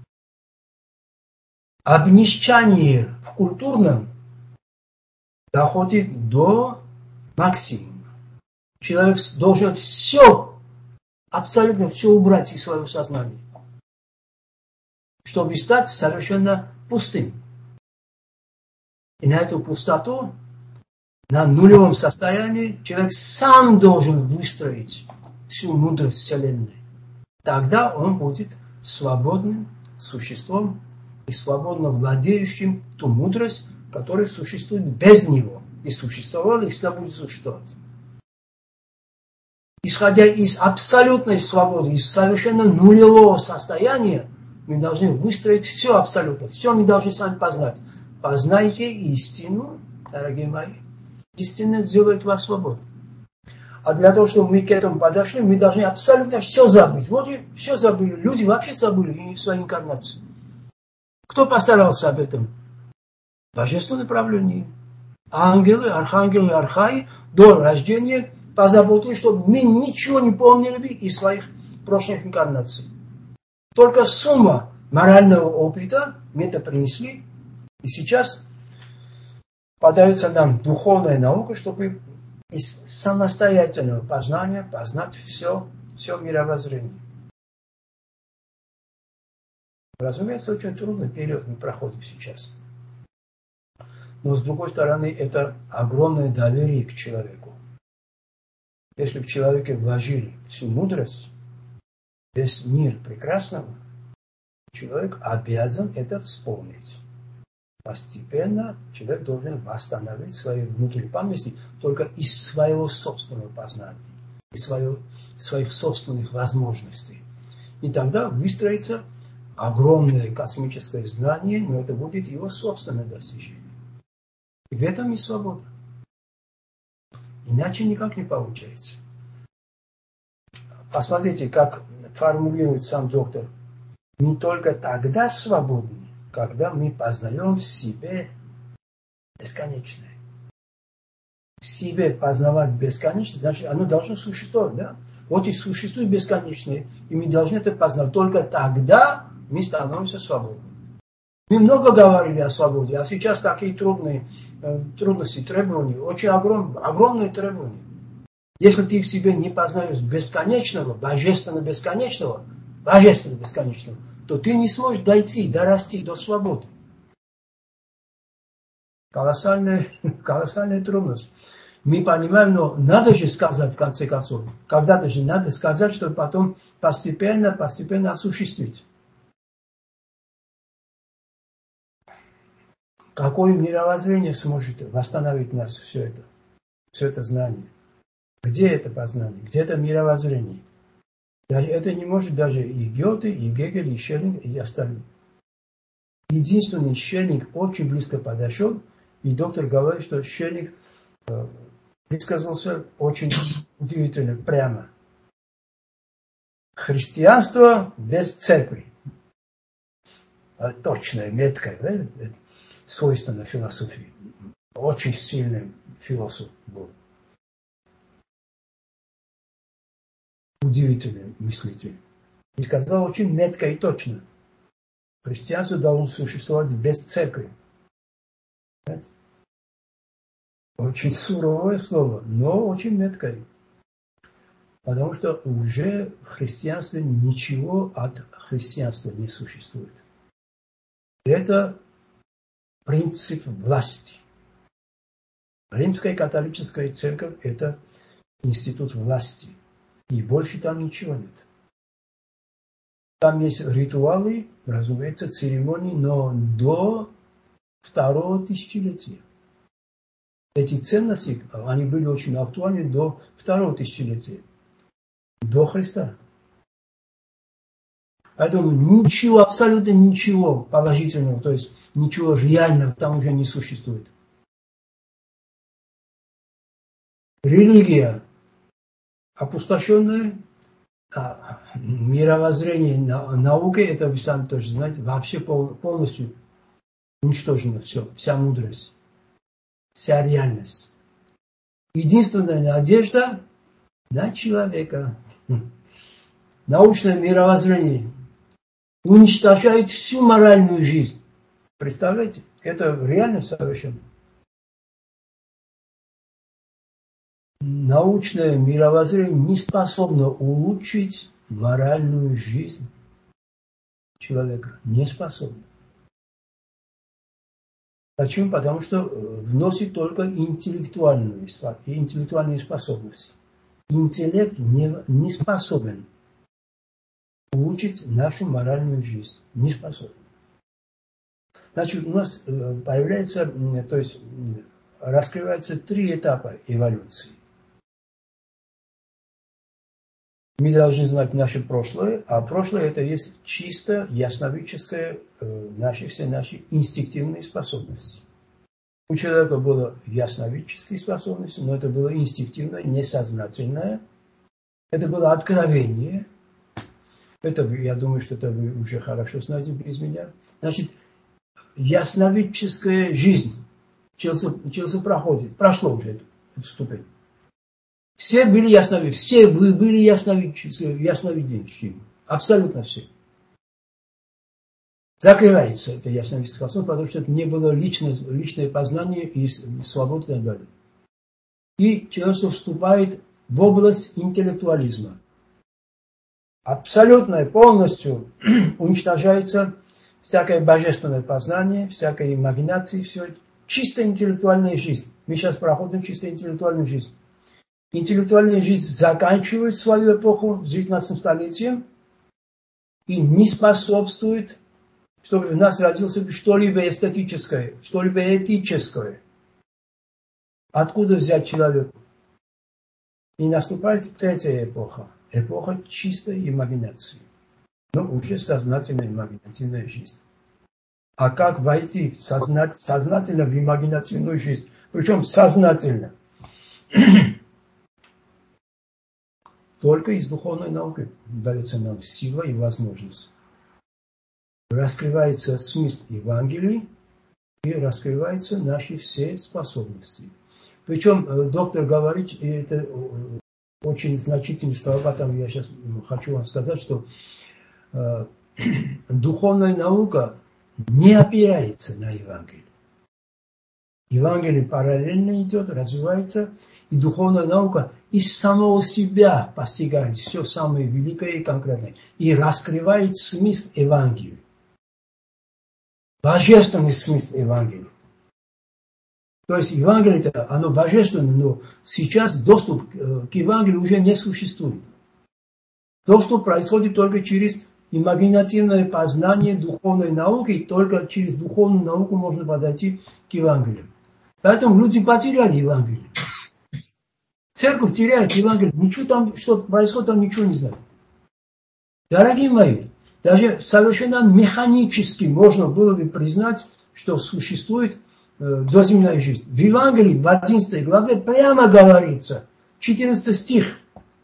обнищание в культурном доходит до максимума. Человек должен все, абсолютно все убрать из своего сознания, чтобы стать совершенно пустым. И на эту пустоту, на нулевом состоянии, человек сам должен выстроить всю мудрость Вселенной. Тогда он будет свободным существом и свободно владеющим ту мудрость, которая существует без него. И существовала, и всегда будет существовать. Исходя из абсолютной свободы, из совершенно нулевого состояния, мы должны выстроить все абсолютно. Все мы должны сами познать. Познайте истину, дорогие мои. Истина сделает вас свободным. А для того, чтобы мы к этому подошли, мы должны абсолютно все забыть. Вот и все забыли. Люди вообще забыли свои инкарнации. Кто постарался об этом? Божественное направление. Ангелы, архангелы, архаи до рождения позаботились, чтобы мы ничего не помнили из своих прошлых инкарнаций. Только сумма морального опыта мы это принесли. И сейчас подается нам духовная наука, чтобы из самостоятельного познания познать все, все мировоззрение. Разумеется, очень трудный период мы проходим сейчас. Но с другой стороны, это огромное доверие к человеку. Если в человеке вложили всю мудрость, весь мир прекрасного, человек обязан это вспомнить. Постепенно человек должен восстановить свои внутренние памяти только из своего собственного познания, из своего, своих собственных возможностей. И тогда выстроится огромное космическое знание, но это будет его собственное достижение. И в этом и свобода. Иначе никак не получается. Посмотрите, как формулирует сам доктор. Мы только тогда свободны, когда мы познаем в себе бесконечное. В себе познавать бесконечное, значит, оно должно существовать, да? Вот и существует бесконечное, и мы должны это познать. Только тогда мы становимся свободными. Мы много говорили о свободе, а сейчас такие трудные э, трудности, требования, очень огром, огромные требования. Если ты в себе не познаешь бесконечного, божественно бесконечного, божественно бесконечного, то ты не сможешь дойти, дорасти до свободы. Колоссальная, колоссальная трудность. Мы понимаем, но надо же сказать в конце концов. Когда-то же надо сказать, чтобы потом постепенно, постепенно осуществить. Какое мировоззрение сможет восстановить нас все это, все это знание? Где это познание? Где это мировоззрение? Это не может даже и Гёте, и Гегель, и Шеллинг, и остальные. Единственный Шеллинг очень близко подошел, и доктор говорит, что Шеллинг э, высказался очень удивительно, прямо. Христианство без церкви. Точное, меткое, да? Свойственно философии. Очень сильный философ был. Удивительный мыслитель. И сказал очень метко и точно. Христианство должно существовать без церкви. Понимаете? Очень суровое слово, но очень меткое. Потому что уже в христианстве ничего от христианства не существует. Это принцип власти. Римская католическая церковь – это институт власти. И больше там ничего нет. Там есть ритуалы, разумеется, церемонии, но до второго тысячелетия. Эти ценности, они были очень актуальны до второго тысячелетия. До Христа. Поэтому ничего, абсолютно ничего положительного, то есть ничего реального там уже не существует. религия опустошенная, а мировоззрение науки, это вы сами тоже знаете, вообще полностью уничтожено все, вся мудрость, вся реальность. Единственная надежда на человека. Научное мировоззрение уничтожает всю моральную жизнь. Представляете? Это реально совершенно. Научное мировоззрение не способно улучшить моральную жизнь человека. Не способно. Почему? Потому что вносит только интеллектуальную, интеллектуальные способности. Интеллект не, не способен улучшить нашу моральную жизнь. Не способен. Значит, у нас появляется, то есть раскрываются три этапа эволюции. Мы должны знать наше прошлое, а прошлое это есть чисто ясновидческое, наши, все наши инстинктивные способности. У человека было ясновидческие способности, но это было инстинктивное, несознательное. Это было откровение. Это, я думаю, что это вы уже хорошо знаете без меня. Значит, ясновидческая жизнь. Человек проходит, прошло уже эту, эту ступень. Все были ясновидящие, все были ясновидящими, абсолютно все. Закрывается это ясновидческое способность, потому что это не было личное, личное познание и свобода и так далее. И человечество вступает в область интеллектуализма. Абсолютно, полностью уничтожается всякое божественное познание, всякая имагинация, все чисто интеллектуальная жизнь. Мы сейчас проходим чисто интеллектуальную жизнь. Интеллектуальная жизнь заканчивает свою эпоху в девятнадцатом столетии и не способствует, чтобы у нас родился что-либо эстетическое, что-либо этическое. Откуда взять человека? И наступает третья эпоха. Эпоха чистой имагинации. Но уже сознательная имагинативная жизнь. А как войти сознать, сознательно в имагинативную жизнь? Причем сознательно. Только из духовной науки дается нам сила и возможность. Раскрывается смысл Евангелия и раскрываются наши все способности. Причем доктор говорит, и это очень значительные слова, поэтому я сейчас хочу вам сказать, что э, духовная наука не опирается на Евангелие. Евангелие параллельно идет, развивается, и духовная наука из самого себя постигает все самое великое и конкретное. И раскрывает смысл Евангелия. Божественный смысл Евангелия. То есть Евангелие, оно божественное, но сейчас доступ к Евангелию уже не существует. Доступ происходит только через имагинативное познание духовной науки, и только через духовную науку можно подойти к Евангелию. Поэтому люди потеряли Евангелие. Церковь теряет Евангелие. Ничего там, что происходит, там ничего не знает. Дорогие мои, даже совершенно механически можно было бы признать, что существует э, доземная жизнь. В Евангелии, в одиннадцатой главе, прямо говорится, четырнадцатый стих.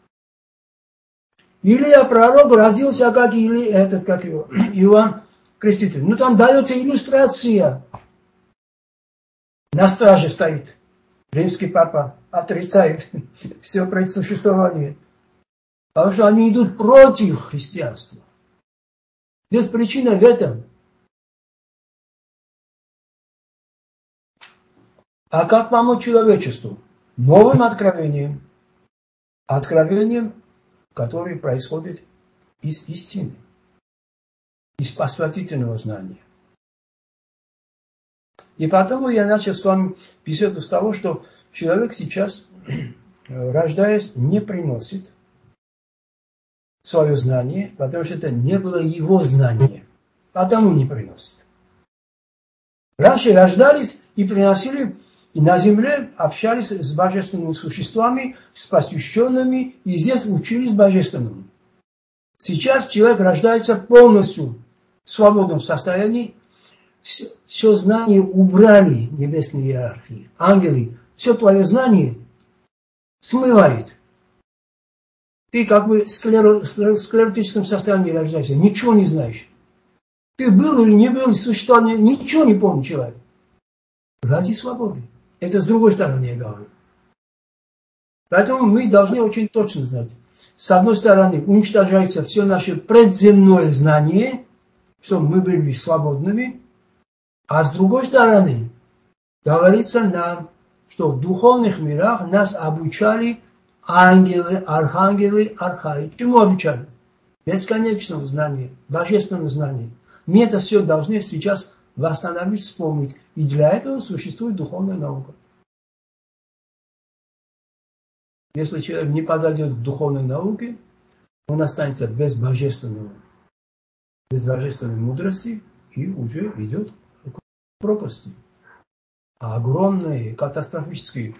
Илия пророк родился, как, Или, этот, как его, Иоанн Креститель. Ну там дается иллюстрация. На страже стоит. Римский папа отрицает все предсуществование. Потому что они идут против христианства. Здесь причина в этом. А как помочь человечеству? Новым откровением. Откровением, которое происходит из истины. Из посвятительного знания. И потому я начал с вами беседу с того, что человек сейчас, рождаясь, не приносит свое знание, потому что это не было его знание. Потому не приносит. Раньше рождались и приносили, и на земле общались с божественными существами, с посвященными, и здесь учились божественному. Сейчас человек рождается полностью в свободном состоянии. Все, все знание убрали небесные иерархии. Ангелы, все твое знание смывает. Ты как бы в склеротическом состоянии рождаешься, ничего не знаешь. Ты был или не был, существовал, ничего не помнит человек. Ради свободы. Это с другой стороны я говорю. Поэтому мы должны очень точно знать. С одной стороны, уничтожается все наше предземное знание, чтобы мы были свободными. А с другой стороны, говорится нам, что в духовных мирах нас обучали ангелы, архангелы, архаи. Чему обучали? Бесконечному знанию, божественному знанию. Мы это все должны сейчас восстановить, вспомнить. И для этого существует духовная наука. Если человек не подойдет к духовной науке, он останется без божественного, без божественной мудрости и уже идет к пропасти. А огромные катастрофические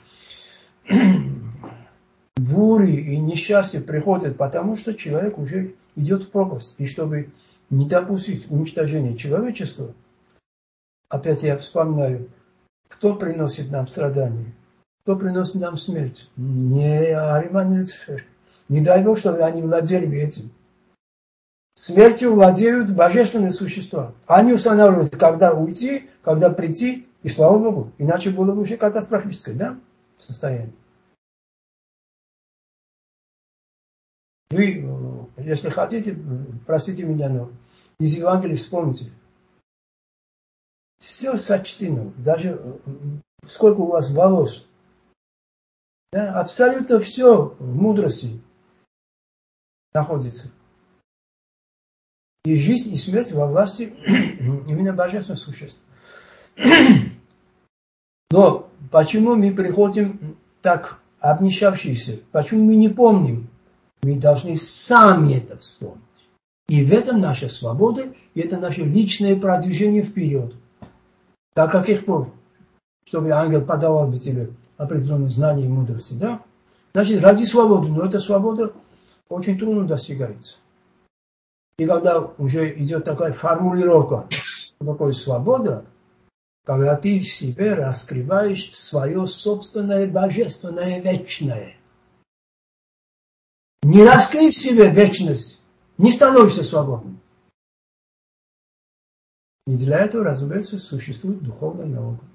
бури и несчастья приходят, потому что человек уже идет в пропасть. И чтобы не допустить уничтожения человечества, опять я вспоминаю, кто приносит нам страдания? Кто приносит нам смерть? Не Ариман и Люцифер. Не дай Бог, чтобы они владели этим. Смертью владеют божественные существа. Они устанавливают, когда уйти, когда прийти, и слава Богу. Иначе было бы уже катастрофическое, да, состояние. Вы, если хотите, простите меня, но из Евангелия вспомните. Все сочтено. Даже сколько у вас волос. Да, абсолютно все в мудрости находится. И жизнь, и смерть во власти именно божественных существ. Но почему мы приходим так обнищавшиеся? Почему мы не помним? Мы должны сами это вспомнить. И в этом наша свобода, и это наше личное продвижение вперед. До каких пор? Чтобы ангел подавал бы тебе определенные знания и мудрости, да? Значит, ради свободы, но эта свобода очень трудно достигается. И когда уже идет такая формулировка, что такое свобода, когда ты в себе раскрываешь свое собственное божественное вечное. Не раскрыв в себе вечность, не становишься свободным. И для этого, разумеется, существует духовная наука.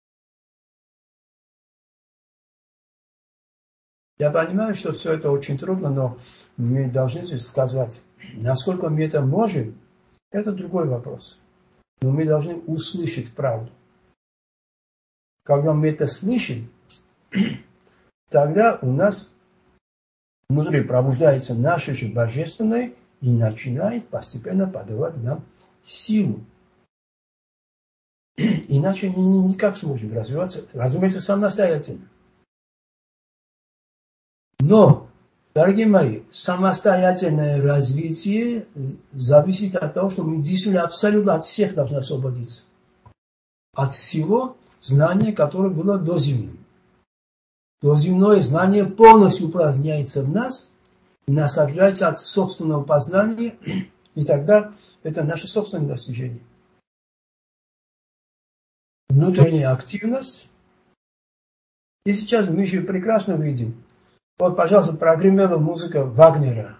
Я понимаю, что все это очень трудно, но мы должны сказать, насколько мы это можем, это другой вопрос. Но мы должны услышать правду. Когда мы это слышим, тогда у нас внутри пробуждается наше же божественное и начинает постепенно подавать нам силу. Иначе мы никак сможем развиваться, разумеется, самостоятельно. Но, дорогие мои, самостоятельное развитие зависит от того, что мы действительно абсолютно от всех должны освободиться. От всего знания, которое было доземным. Доземное знание полностью упраздняется в нас, и нас отделяется от собственного познания, и тогда это наше собственное достижение. Внутренняя активность. И сейчас мы еще прекрасно видим. Вот, пожалуйста, прогремела музыка Вагнера.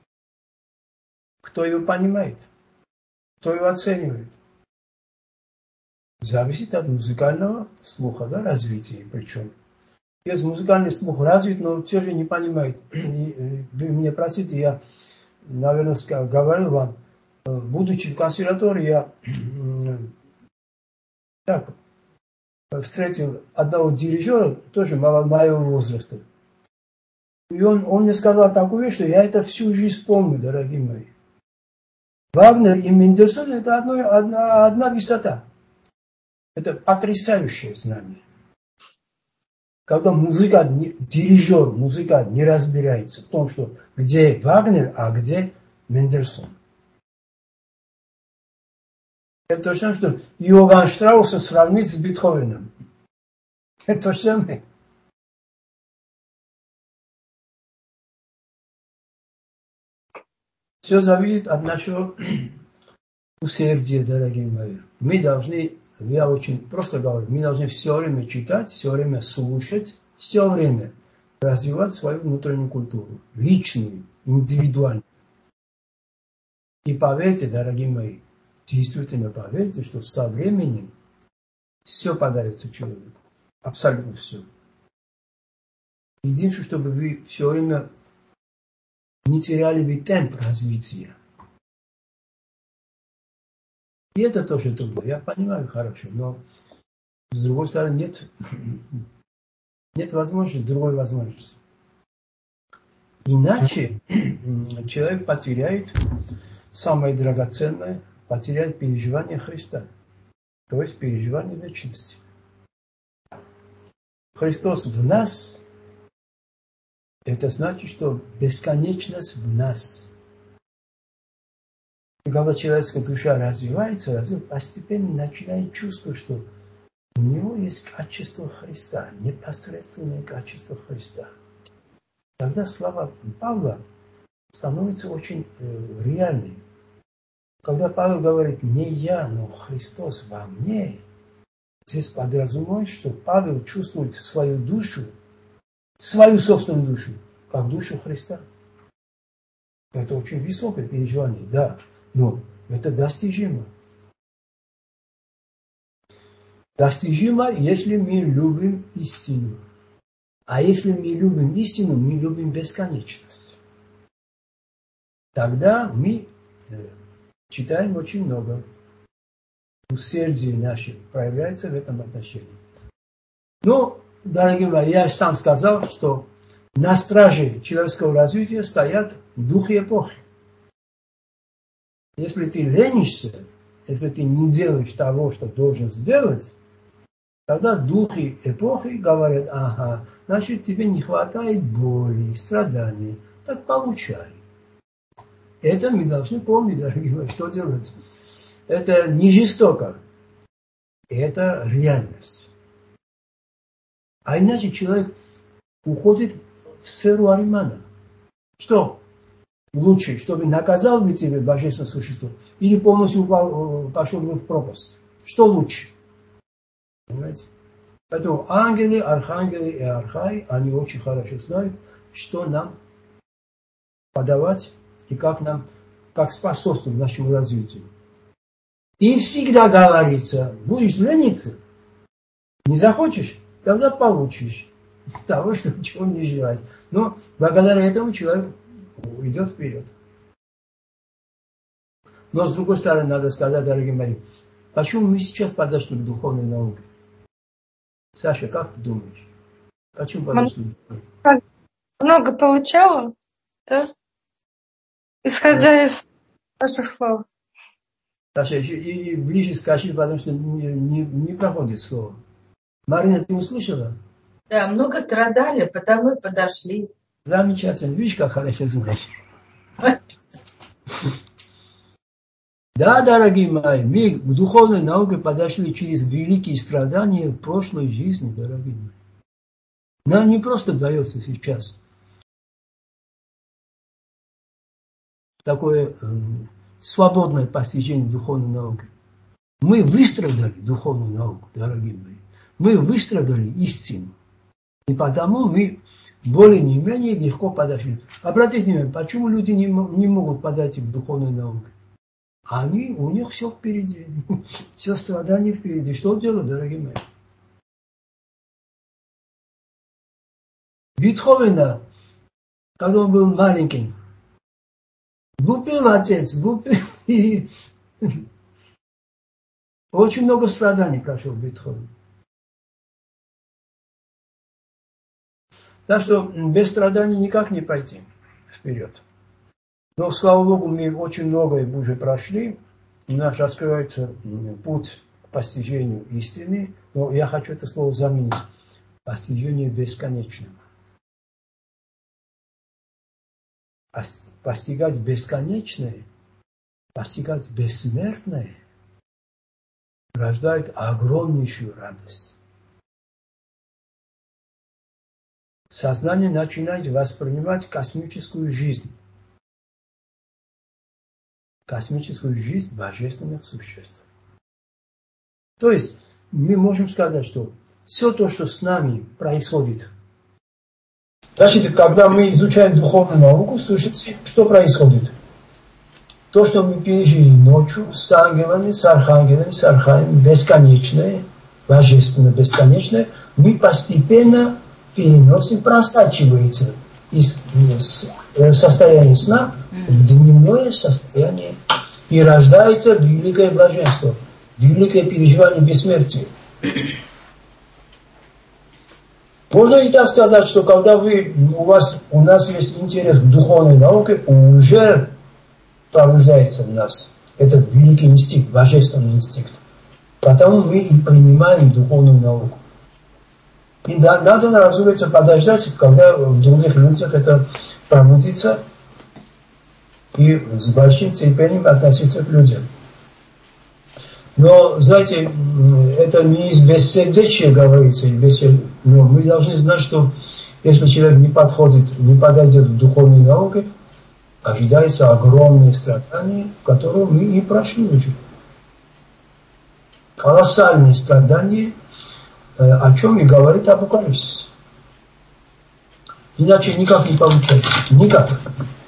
Кто ее понимает? Кто ее оценивает? Зависит от музыкального слуха, да, развития причем. Есть музыкальный слух развит, но все же не понимает. И, вы меня простите, я, наверное, говорил вам, будучи в консерватории, я так, встретил одного дирижера, тоже моего возраста. И он, он мне сказал такую вещь, что я это всю жизнь помню, дорогие мои. Вагнер и Мендельсон – это одно, одна, одна высота. Это потрясающее знание. Когда музыкант, дирижер, музыкант не разбирается в том, что где Вагнер, а где Мендельсон. Это то же самое, что Иоганн Штрауса сравнить с Бетховеном. Это то же самое. Все зависит от нашего усердия, дорогие мои. Мы должны, я очень просто говорю, мы должны все время читать, все время слушать, все время развивать свою внутреннюю культуру, личную, индивидуальную. И поверьте, дорогие мои, действительно поверьте, что со временем все подается человеку. Абсолютно все. Единственное, чтобы вы все время не теряли бы темп развития. И это тоже трудно. Я понимаю хорошо, но с другой стороны нет, нет возможности, другой возможности. Иначе человек потеряет самое драгоценное, потеряет переживание Христа, то есть переживание вечности. Христос в нас, это значит, что бесконечность в нас. И когда человеческая душа развивается, развивается, постепенно начинает чувствовать, что у него есть качество Христа, непосредственное качество Христа. Тогда слова Павла становятся очень э, реальными. Когда Павел говорит «не я, но Христос во мне», здесь подразумевает, что Павел чувствует свою душу, свою собственную душу, как душу Христа. Это очень высокое переживание, да, но это достижимо. Достижимо, если мы любим истину. А если мы любим истину, мы любим бесконечность. Тогда мы читаем очень много. Усердие наше проявляется в этом отношении. Но, дорогие мои, я сам сказал, что на страже человеческого развития стоят духи эпохи. Если ты ленишься, если ты не делаешь того, что должен сделать, тогда духи эпохи говорят, ага, значит тебе не хватает боли, страданий, так получай. Это мы должны помнить, дорогие мои, что делать. Это не жестоко, это реальность. А иначе человек уходит в сферу Аримана. Что лучше, чтобы наказал бы тебя божественное существо, или полностью пошел бы в пропасть? Что лучше? Понимаете? Поэтому ангелы, архангелы и архаи, они очень хорошо знают, что нам подавать и как нам, как способствовать нашему развитию. И всегда говорится, будешь лениться, не захочешь, тогда получишь того, что ничего не желаешь. Но благодаря этому человек идет вперед. Но с другой стороны, надо сказать, дорогие мои, почему мы сейчас подошли к духовной науке? Саша, как ты думаешь? Почему подошли к духовной науке? Много получала, да? Исходя да. из ваших слов. Саша, и, и ближе скажи, потому что не, не, не проходит слово. Марина, ты услышала? Да, много страдали, потому и подошли. Замечательно. Видишь, как хорошо знаешь. Да, дорогие мои, мы к духовной науке подошли через великие страдания в прошлой жизни, дорогие мои. Нам не просто дается сейчас такое э, свободное постижение духовной науки. Мы выстрадали духовную науку, дорогие мои. Мы выстрадали истину. И потому мы более не менее легко подошли. Обратите внимание, почему люди не, не могут подойти к духовной науке? Они, у них все впереди. Все страдания впереди. Что делать, дорогие мои? Бетховена, когда он был маленьким, глупил отец, глупил. И очень много страданий прошел Бетховен. Так что без страданий никак не пойти вперед. Но, слава Богу, мы очень многое уже прошли. У нас раскрывается путь к постижению истины. Но я хочу это слово заменить. Постижение бесконечного. Постигать бесконечное, постигать бессмертное рождает огромнейшую радость. Сознание начинает воспринимать космическую жизнь. Космическую жизнь божественных существ. То есть, мы можем сказать, что все то, что с нами происходит Значит, когда мы изучаем духовную науку, слушайте, что происходит? То, что мы пережили ночью с ангелами, с архангелами, с архангелами, бесконечное, божественно бесконечное, мы постепенно переносим, просачивается из состояния сна в дневное состояние. И рождается великое блаженство, великое переживание бессмертия. Можно и так сказать, что когда вы, у вас, у нас есть интерес к духовной науке, уже пробуждается в нас этот великий инстинкт, божественный инстинкт. Потому мы и принимаем духовную науку. И да, надо, разумеется, подождать, когда в других людях это пробудится, и с большим терпением относиться к людям. Но, знаете, это не из бессердечия говорится, но мы должны знать, что если человек не подходит, не подойдет к духовной науке, ожидается огромное страдание, которое мы и прошли уже. Колоссальные страдания, о чем и говорит Апокалипсис. Иначе никак не получается. Никак.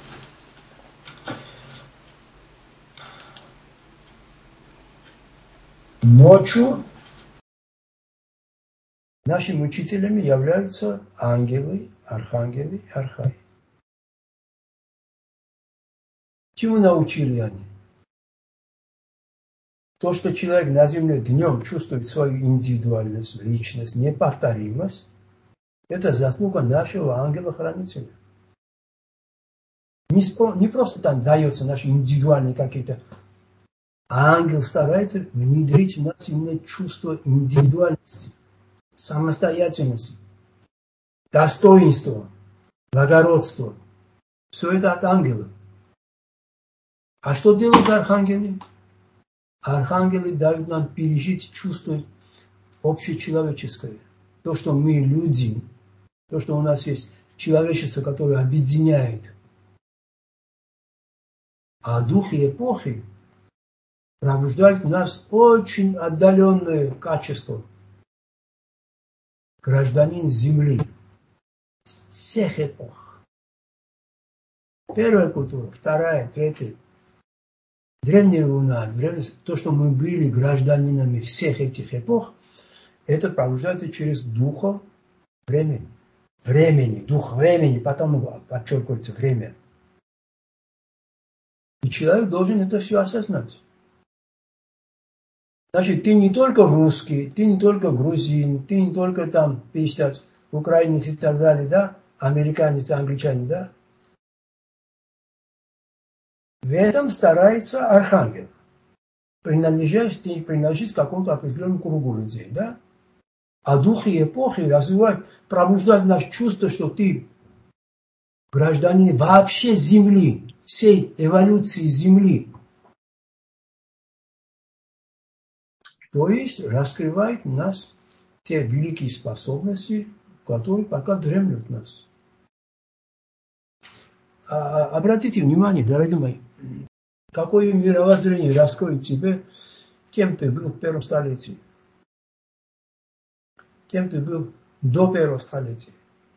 Ночью нашими учителями являются ангелы, архангелы, архаи. Чему научили они? То, что человек на земле днем чувствует свою индивидуальность, личность, неповторимость, это заслуга нашего ангела-хранителя. Не, спро, не просто там дается наши индивидуальные какие-то, а ангел старается внедрить в нас именно чувство индивидуальности, самостоятельности, достоинства, благородства. Все это от ангела. А что делают архангелы? Архангелы дают нам пережить чувство общечеловеческое. То, что мы люди, то, что у нас есть человечество, которое объединяет. А духи эпохи пробуждают в нас очень отдаленное качество. Гражданин Земли. Всех эпох. Первая культура, вторая, третья. Древняя Луна, древняя, то, что мы были гражданинами всех этих эпох, это пробуждается через духа времени. Времени, дух времени, потому подчеркивается время. И человек должен это все осознать. Значит, ты не только русский, ты не только грузин, ты не только там пятьдесят, украинец и так далее, да, американец, англичанин, да. В этом старается архангел. Принадлежать, ты принадлежишь к какому-то определенному кругу людей, да. А духи эпохи развивают, пробуждают наше чувство, что ты гражданин вообще Земли, всей эволюции Земли. То есть раскрывает в нас те великие способности, которые пока дремлют в нас. А, обратите внимание, дорогие мои, какое мировоззрение раскроет тебе, кем ты был в первом столетии, кем ты был до первого столетия.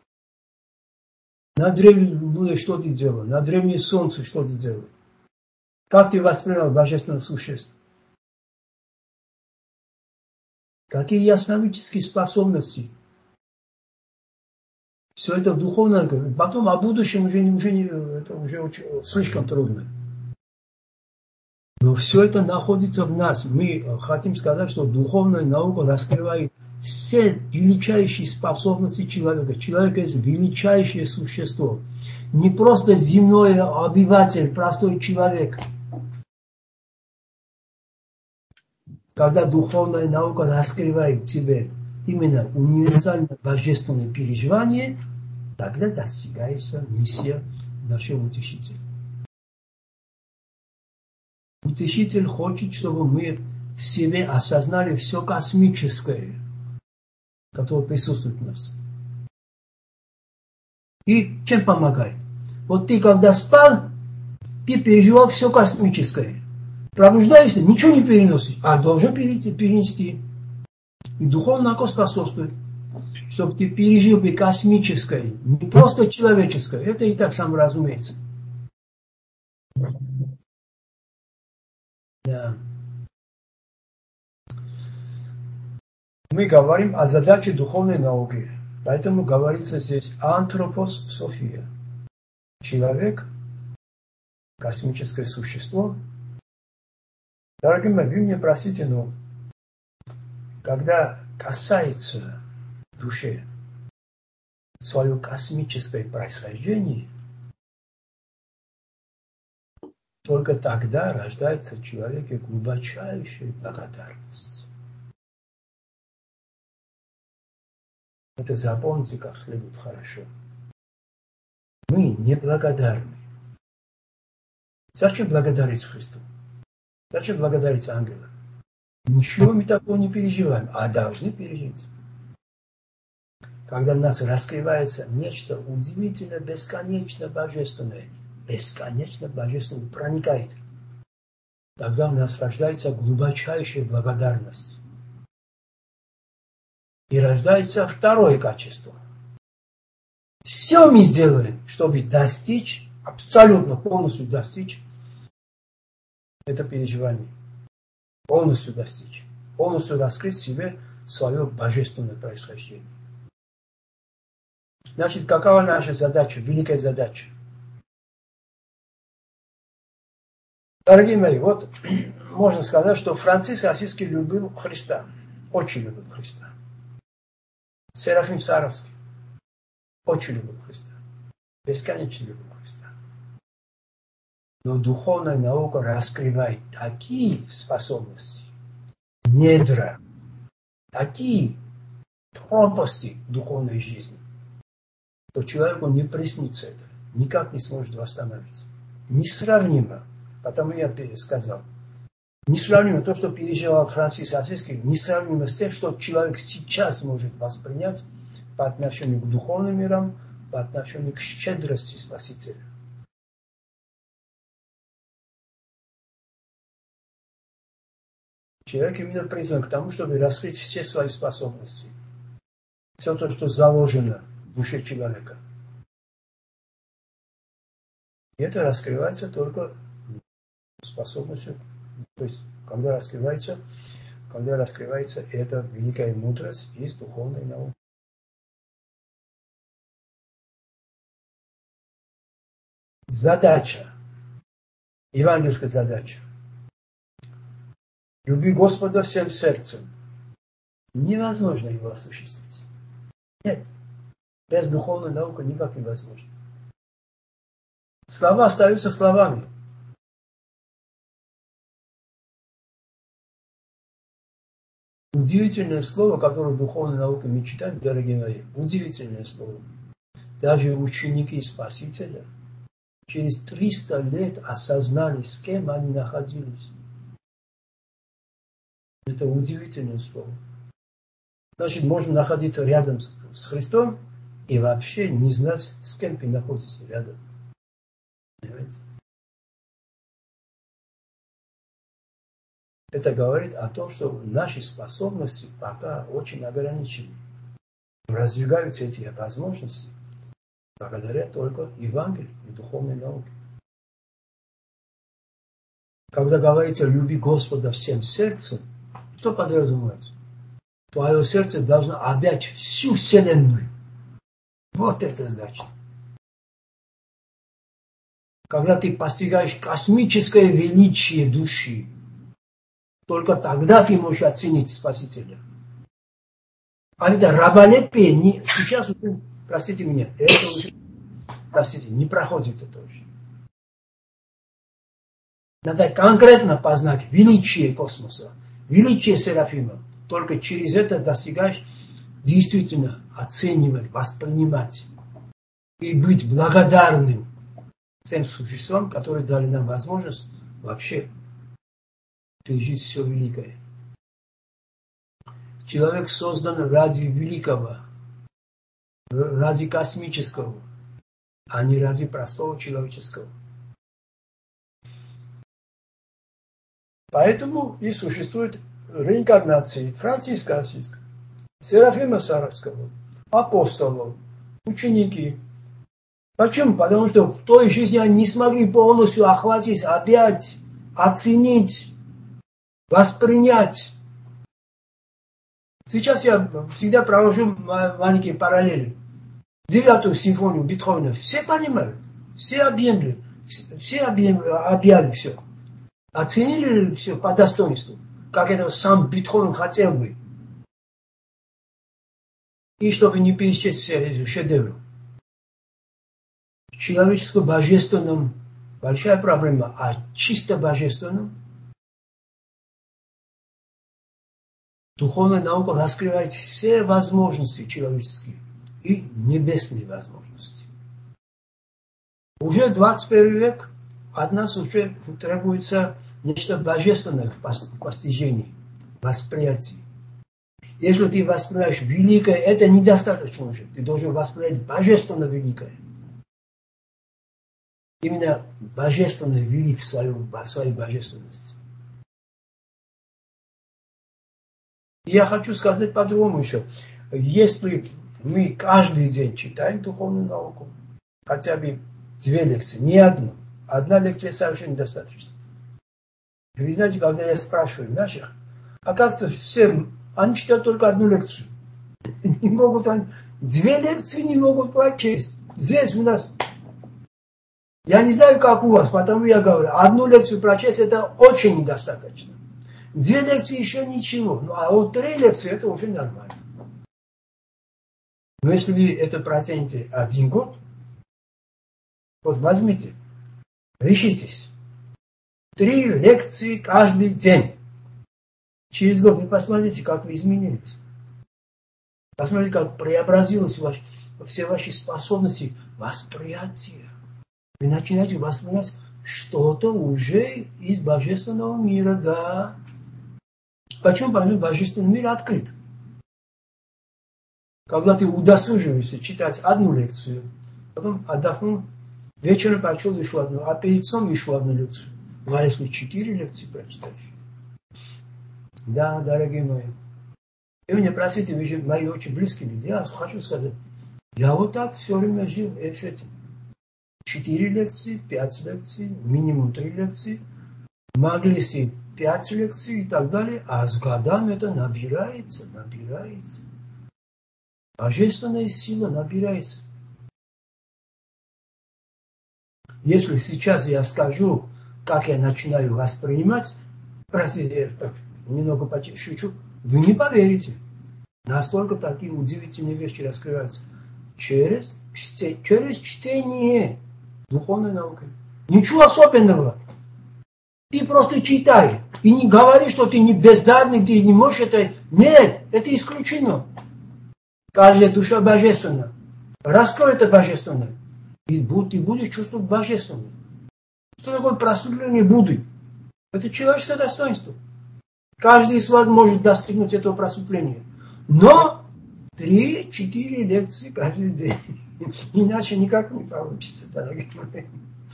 На древней Луне что ты делал, на древнем Солнце что ты делал, как ты воспринял божественных существ. Какие ясновидческие способности. Все это духовно. Потом о будущем уже, уже, не, это уже очень, слишком трудно. Но все это находится в нас. Мы хотим сказать, что духовная наука раскрывает все величайшие способности человека. Человек есть величайшее существо. Не просто земной обыватель, простой человек. Когда духовная наука раскрывает в тебе именно универсальное божественное переживание, тогда достигается миссия нашего утешителя. Утешитель хочет, чтобы мы в себе осознали все космическое, которое присутствует в нас. И чем помогает? Вот ты когда спал, ты переживал все космическое. Пробуждаешься, ничего не переносишь, а должен перенести. И духовная наука способствует. чтобы ты пережил бы космическое, не просто человеческое, это и так сам разумеется. Да. Мы говорим о задаче духовной науки, поэтому говорится здесь антропос София. Человек, космическое существо. Дорогие мои, вы меня простите, но когда касается души свое космическое происхождение, только тогда рождается в человеке глубочайшая благодарность. Это запомните как следует хорошо. Мы неблагодарны. Зачем благодарить Христу? Зачем благодарить ангела? Ничего мы такого не переживаем, а должны пережить. Когда в нас раскрывается нечто удивительно, бесконечно божественное, бесконечно божественное проникает, тогда в нас рождается глубочайшая благодарность. И рождается второе качество. Все мы сделаем, чтобы достичь, абсолютно полностью достичь это переживание. Полностью достичь. Полностью раскрыть в себе свое божественное происхождение. Значит, какова наша задача, великая задача? Дорогие мои, вот можно сказать, что Франциск Ассизский любил Христа. Очень любил Христа. Серафим Саровский очень любил Христа. Бесконечно любил Христа. Но духовная наука раскрывает такие способности, недра, такие пропасти духовной жизни, что человеку не приснится это, никак не сможет восстановиться. Несравнимо, потому я сказал, несравнимо то, что переживал Франциск Ассизский, несравнимо с тем, что человек сейчас может воспринять по отношению к духовным мирам, по отношению к щедрости Спасителя. Человек именно призван к тому, чтобы раскрыть все свои способности. Все то, что заложено в душе человека. И это раскрывается только способностью, то есть, когда раскрывается, когда раскрывается эта великая мудрость из духовной науки. Задача, евангельская задача. Люби Господа всем сердцем. Невозможно его осуществить. Нет. Без духовной науки никак невозможно. Слова остаются словами. Удивительное слово, которое в духовной науке мы читаем, дорогие мои. Удивительное слово. Даже ученики Спасителя через триста лет осознали, с кем они находились. Это удивительное слово. Значит, можно находиться рядом с Христом и вообще не знать, с кем ты находишься рядом. Понимаете? Это говорит о том, что наши способности пока очень ограничены. Развиваются эти возможности благодаря только Евангелию и духовной науке. Когда говорится «люби Господа всем сердцем», что подразумевается? Твое сердце должно объять всю Вселенную. Вот это значит. Когда ты постигаешь космическое величие души, только тогда ты можешь оценить Спасителя. А это раболепие не, сейчас, простите меня, это уже, простите, не проходит это уже. Надо конкретно познать величие космоса, величие Серафима. Только через это достигаешь действительно оценивать, воспринимать и быть благодарным тем существам, которые дали нам возможность вообще пережить все великое. Человек создан ради великого, ради космического, а не ради простого человеческого. Поэтому и существует реинкарнации Франциска Ассизского. Серафима Саровского, апостолов, ученики. Почему? Потому что в той жизни они не смогли полностью охватить, опять оценить, воспринять. Сейчас я всегда провожу маленькие параллели. Девятую симфонию Бетховена все понимают, все объемли, все объяли все. Оценили ли все по достоинству, как это сам Бетховен хотел бы. И чтобы не перечесть все эти шедевры. В человеческом божественном большая проблема, а чисто божественном духовная наука раскрывает все возможности человеческие и небесные возможности. Уже двадцать первый век от нас уже требуется нечто божественное в постижении, восприятии. Если ты воспринимаешь великое, это недостаточно уже. Ты должен воспринять божественно великое. Именно божественно велик в своей, в своей божественности. Я хочу сказать по-другому еще. Если мы каждый день читаем духовную науку, хотя бы две лекции, не одну, одна лекция совершенно достаточно. Вы знаете, когда я спрашиваю наших, оказывается, все, они читают только одну лекцию. Не могут, две лекции не могут прочесть. Здесь у нас, я не знаю, как у вас, потому я говорю, одну лекцию прочесть это очень недостаточно. Две лекции еще ничего, ну, а вот три лекции это уже нормально. Но если вы это протянете один год, вот возьмите, решитесь. Три лекции каждый день. Через год вы посмотрите, как вы изменились. Посмотрите, как преобразились ваши, все ваши способности восприятия. Вы начинаете воспринимать что-то уже из божественного мира, да. Почему? Потому что божественный мир открыт. Когда ты удосуживаешься читать одну лекцию, потом отдохнул, вечером прочел еще одну, а перед сном еще одну лекцию. Ну, а если четыре лекции прочитаешь? Да, дорогие мои. И вы меня просите, вы же мои очень близкие люди. Я хочу сказать, я вот так все время жил с этим. Четыре лекции, пять лекций, минимум три лекции. Могли себе пять лекций и так далее, а с годами это набирается, набирается. Божественная сила набирается. Если сейчас я скажу, как я начинаю воспринимать, простите, я немного шучу, вы не поверите. Настолько такие удивительные вещи раскрываются. Через, через чтение духовной науки. Ничего особенного. Ты просто читай. И не говори, что ты не бездарный, ты не можешь это. Нет, это исключено. Каждая душа божественна. Раскрой это божественное. И ты будешь чувствовать божественное. Что такое просветление Будды? Это человеческое достоинство. Каждый из вас может достигнуть этого просветления. Но три-четыре лекции каждый день. Иначе никак не получится, дорогие мои.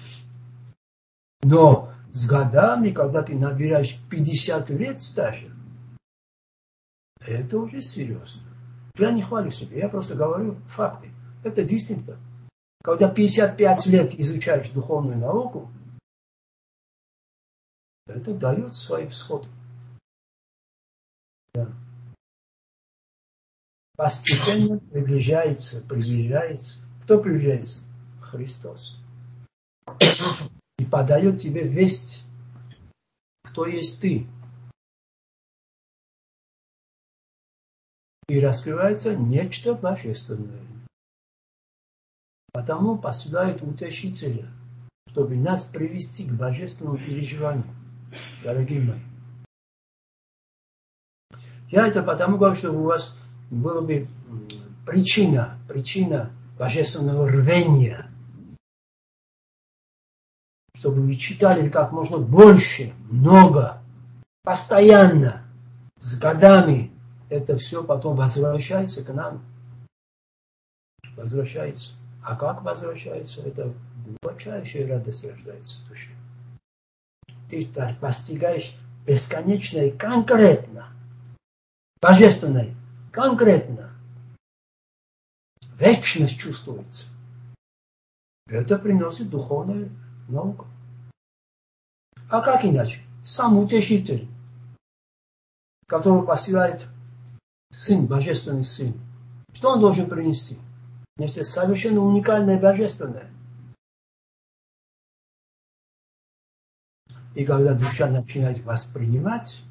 Но с годами, когда ты набираешь пятьдесят лет стажа, это уже серьезно. Я не хвалю себя, я просто говорю факты. Это действительно. Когда пятьдесят пять лет изучаешь духовную науку, это дает свои всходы. Да. Постепенно приближается, приближается. Кто приближается? Христос. И подает тебе весть, кто есть ты. И раскрывается нечто божественное. Потому посылают утешителя, чтобы нас привести к божественному переживанию. Дорогие мои. Я это потому говорю, чтобы у вас была бы причина, причина божественного рвения. Чтобы вы читали как можно больше, много, постоянно, с годами. Это все потом возвращается к нам. Возвращается. А как возвращается? Это глубочайшая радость рождается в душе. Ты постигаешь бесконечное, конкретно, божественное, конкретно. Вечность чувствуется. Это приносит духовную науку. А как иначе? Сам утешитель, которого посылает Сын, Божественный Сын. Что он должен принести? Нечто совершенно уникальное, божественное. И когда душа начинает воспринимать,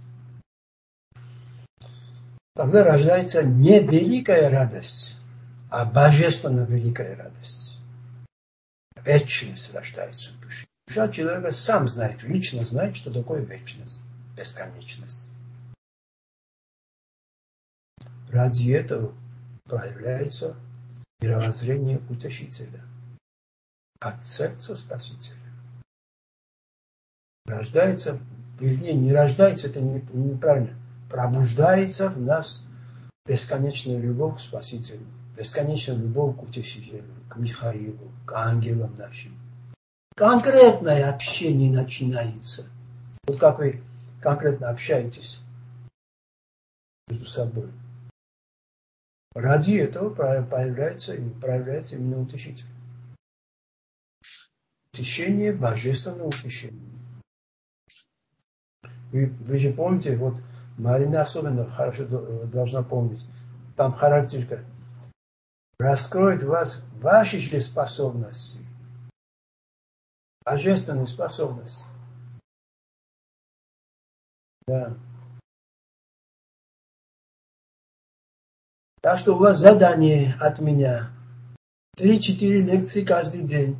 тогда рождается не великая радость, а божественно великая радость. Вечность рождается в душе. Душа человека сам знает, лично знает, что такое вечность, бесконечность. Ради этого проявляется мировоззрение утешителя от сердца Спасителя. Рождается, вернее, не рождается, это неправильно, пробуждается в нас бесконечная любовь к Спасителю, бесконечная любовь к Утешителю, к Михаилу, к ангелам нашим. Конкретное общение начинается. Вот как вы конкретно общаетесь между собой. Ради этого появляется, проявляется именно утешитель. Утешение, божественное утешение. Вы, вы же помните, вот Марина особенно хорошо должна помнить, там характерка раскроет в вас ваши же способности, божественные способности. Да. Так что у вас задание от меня. Три-четыре лекции каждый день.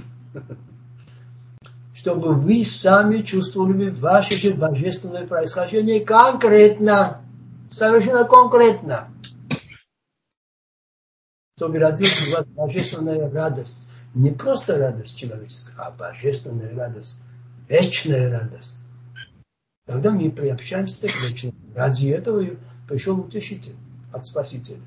Чтобы вы сами чувствовали ваше же божественное происхождение конкретно. Совершенно конкретно. Чтобы родилась у вас божественная радость. Не просто радость человеческая, а божественная радость. Вечная радость. Тогда мы приобщаемся к вечности. Ради этого пришел утешитель от Спасителя.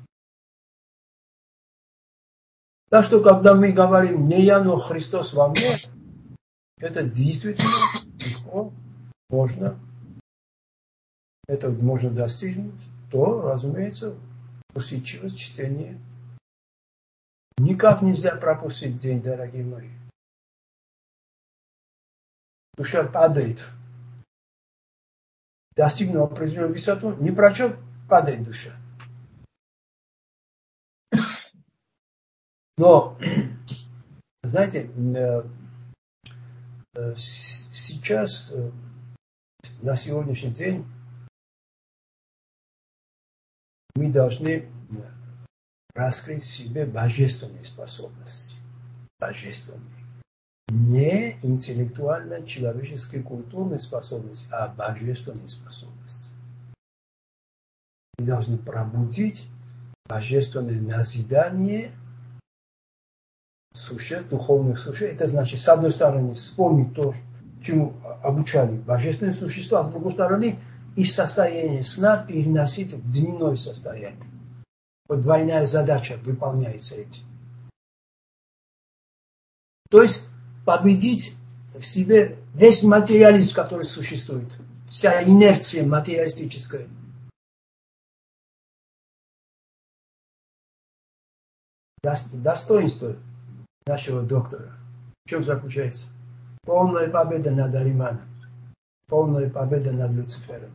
Так что, когда мы говорим «не я, но Христос во мне», это действительно легко, можно, это можно достигнуть, то, разумеется, усидчивость, чтение. Никак нельзя пропустить день, дорогие мои. Душа падает. Достигнув определенную высоту, не прочел, падает душа. Но, знаете, сейчас, на сегодняшний день, мы должны раскрыть в себе божественные способности. Божественные. Не интеллектуально-человеческие культурные способности, а божественные способности. Мы должны пробудить божественное назидание существ, духовных существ. Это значит, с одной стороны, вспомнить то, чему обучали божественные существа, а с другой стороны, из состояния сна переносить в дневное состояние. Вот двойная задача выполняется этим. То есть, победить в себе весь материализм, который существует. Вся инерция материалистическая. Достоинство нашего доктора в чем заключается? Полная победа над Ариманом. Полная победа над Люцифером.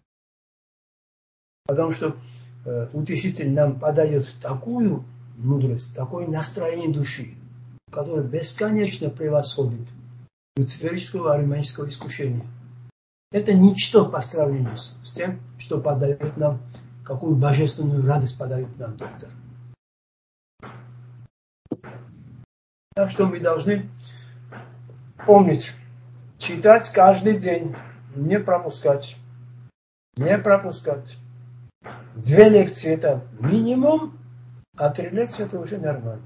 Потому что э, утешитель нам подает такую мудрость, такое настроение души, которое бесконечно превосходит люциферического ариманического искушения. Это ничто по сравнению с, с тем, что подает нам, какую божественную радость подает нам доктор. Так что мы должны помнить, читать каждый день, не пропускать, не пропускать. Две лекции это минимум, а три лекции это уже нормально.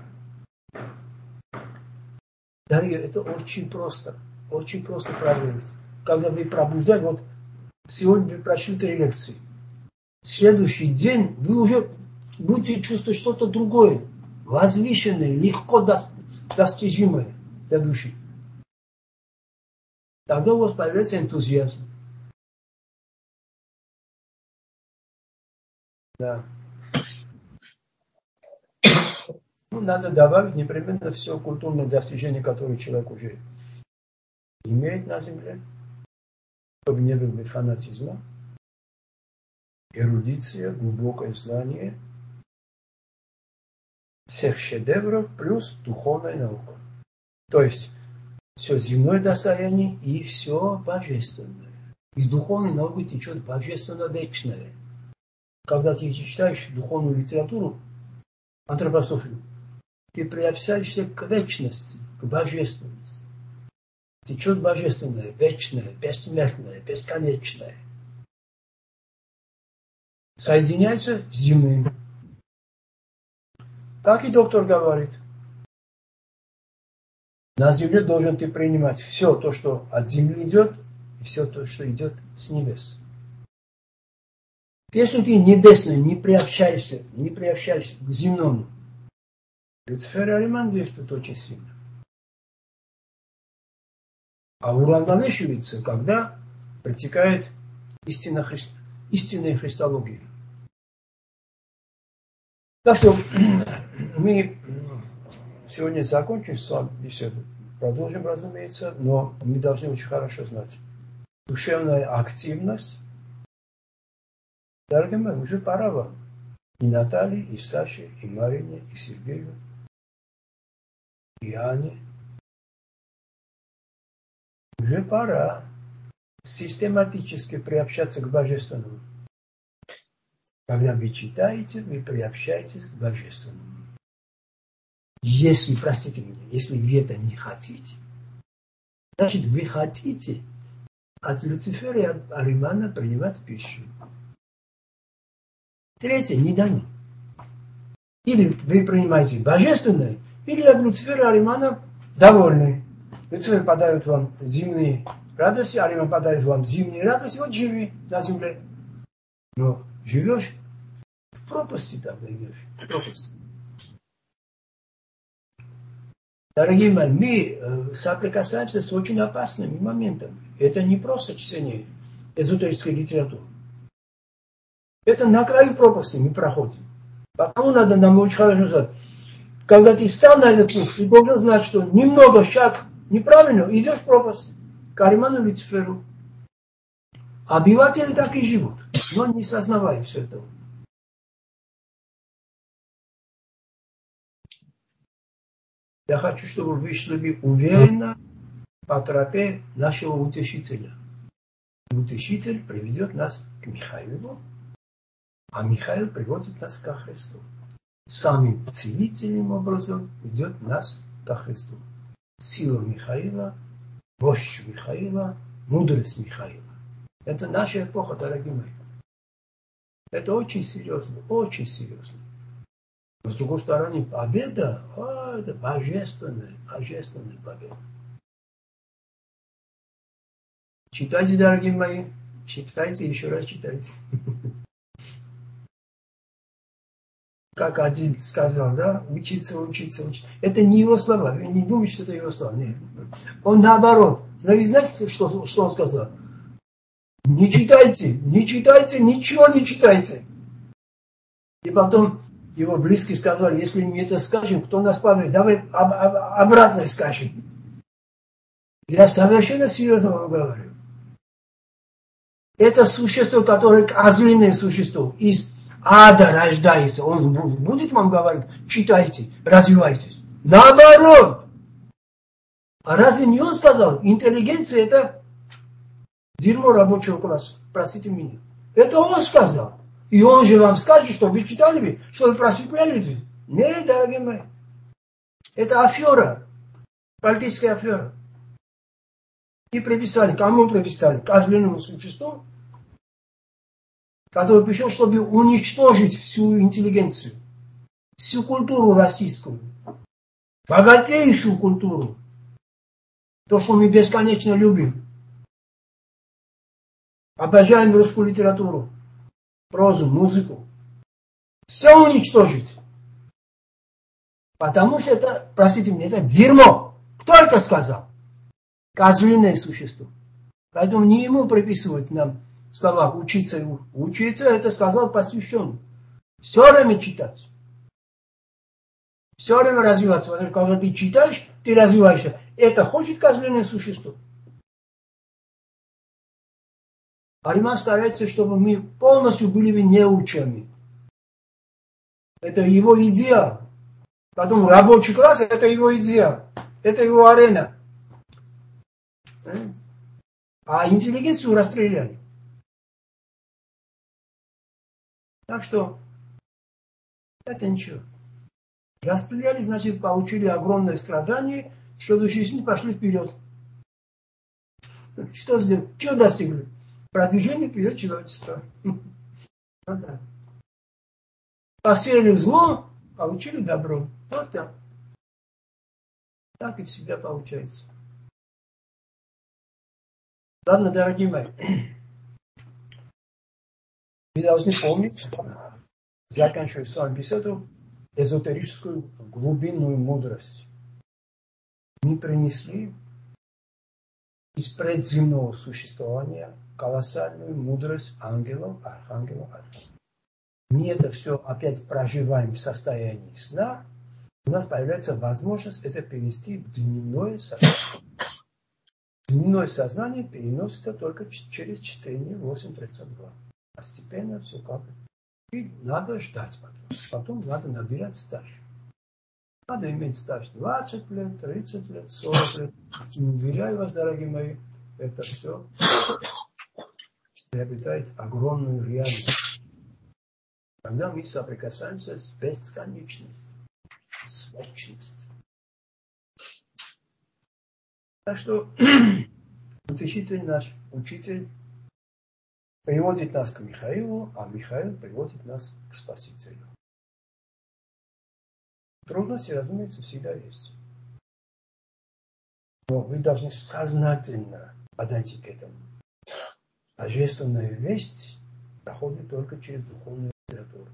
Дорогие, это очень просто, очень просто проверить. Когда вы пробуждаете, вот сегодня вы прошли три лекции, в следующий день вы уже будете чувствовать что-то другое, возвышенное, легко достижимое для души. Тогда у вас появляется энтузиазм. Да. Ну, надо добавить непременно все культурное достижение, которое человек уже имеет на земле, чтобы не было бы фанатизма, эрудиция, глубокое знание всех шедевров плюс духовная наука. То есть все земное достояние и все божественное. Из духовной науки течет божественно вечное. Когда ты читаешь духовную литературу, антропософию, ты приобщаешься к вечности, к божественности. Течет божественное, вечное, бессмертное, бесконечное. Соединяется с земным. Так и доктор говорит. На земле должен ты принимать все то, что от земли идет, и все то, что идет с небес. Если ты небесный не приобщаешься, не приобщаешься к земному, Люцифер и Ариман действуют очень сильно. А уравновешивается, когда протекает истинная, хри... истинная христология. Так что мы сегодня закончим с вами беседу. Продолжим, разумеется, но мы должны очень хорошо знать. Душевная активность. Дорогие мои, уже пора вам. И Наталье, и Саше, и Марине, и Сергею, и Ане. Уже пора систематически приобщаться к Божественному. Когда вы читаете, вы приобщаетесь к Божественному. Если, простите меня, если вы это не хотите, значит, вы хотите от Люцифера и от Аримана принимать пищу. Третье, не дано. Или вы принимаете божественное, или от Люцифера и Аримана довольны. Люцифер подает вам земные радости, Ариман подает вам зимние радости, вот живи на земле. Но живешь в пропасти, тогда идешь, в пропасти. Дорогие мои, мы соприкасаемся с очень опасными моментами. Это не просто чтение эзотерической литературы. Это на краю пропасти мы проходим. Потому надо нам очень хорошо знать. Когда ты стал на этот путь, ты должен знать, что немного шаг неправильно, идешь в пропасть. К Ариману, Люциферу. Обыватели так и живут, но не сознавая все этого. Я хочу, чтобы вы шли уверенно по тропе нашего утешителя. Утешитель приведет нас к Михаилу, а Михаил приводит нас ко Христу. Самым целительным образом ведет нас ко Христу. Сила Михаила, мощь Михаила, мудрость Михаила. Это наша эпоха, дорогие мои. Это очень серьезно, очень серьезно. Но с другой стороны, победа, о, это божественная, божественная победа. Читайте, дорогие мои, читайте, еще раз читайте. Как один сказал, да, учиться, учиться, учиться. Это не его слова, вы не думаете, что это его слова. Нет. Он наоборот. Знаете, что, что он сказал? Не читайте, не читайте, ничего не читайте. И потом его близкие сказали, если мы это скажем, кто нас поверит? Давай об, об, обратно скажем. Я совершенно серьезно вам говорю. Это существо, которое козлиное существо, из ада рождается. Он будет вам говорить, читайте, развивайтесь. Наоборот. А разве не он сказал, интеллигенция это дерьмо рабочего класса? Простите меня. Это он сказал. И он же вам скажет, что вы читали бы, что вы просветляли бы. Нет, дорогие мои. Это афера. Политическая афера. И приписали, кому приписали? Козлиному существу, который пришел, чтобы уничтожить всю интеллигенцию, всю культуру российскую, богатейшую культуру, то, что мы бесконечно любим. Обожаем русскую литературу, прозу, музыку. Все уничтожить. Потому что это, простите меня, это дерьмо. Кто это сказал? Козлиное существо. Поэтому не ему приписывать нам слова учиться. Учиться это сказал посвященный. Все время читать. Все время развиваться. Потому что когда ты читаешь, ты развиваешься. Это хочет козленное существо. Ариман старается, чтобы мы полностью были неучами. Это его идеал. Потом рабочий класс – это его идеал. Это его арена. А интеллигенцию расстреляли. Так что это ничего. Расстреляли, значит, получили огромное страдание. В следующей жизни пошли вперед. Что сделали? Что достигли? Продвижение вперед человечества. Посеяли зло, получили добро. Вот так. Так и всегда получается. Ладно, дорогие мои. Вы должны помнить, заканчивая с вами беседу, эзотерическую глубинную мудрость. Мы принесли из предземного существования колоссальную мудрость ангелов, архангелов, архангелов. Мы это все опять проживаем в состоянии сна, у нас появляется возможность это перевести в дневное сознание. Дневное сознание переносится только через чтение восемь тридцать два. Постепенно все как. И надо ждать потом. Потом надо набирать стаж. Надо иметь стаж двадцать лет, тридцать лет, сорок лет. Уверяю вас, дорогие мои, это все приобретает огромную реальность. Когда мы соприкасаемся с бесконечностью, с вечностью. Так что учитель наш, учитель приводит нас к Михаилу, а Михаил приводит нас к Спасителю. Трудности, разумеется, всегда есть. Но вы должны сознательно подойти к этому. Божественная весть проходит только через духовную литературу.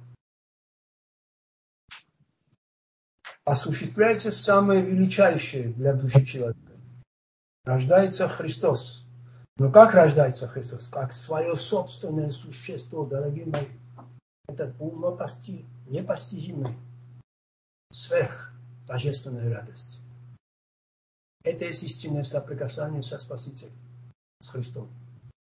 Осуществляется самое величайшее для души человека. Рождается Христос. Но как рождается Христос? Как свое собственное существо, дорогие мои. Это умопости, непостижимое. Сверх божественной радости. Это есть истинное соприкасание со Спасителем, с Христом.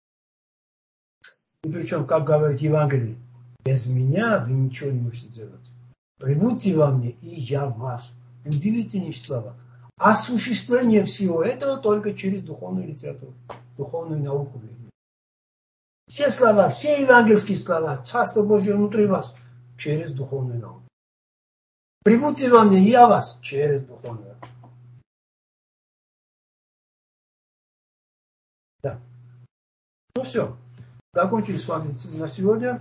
И причем, как говорит Евангелие, без меня вы ничего не можете делать. Прибудьте во мне, и я в вас. Удивительные слова. Осуществление всего этого только через духовную литературу, духовную науку. Все слова, все евангельские слова, Царство Божье внутри вас, через духовную науку. Прибудьте во мне, и я вас, через духовную науку. Да. Ну все. Закончили с вами на сегодня.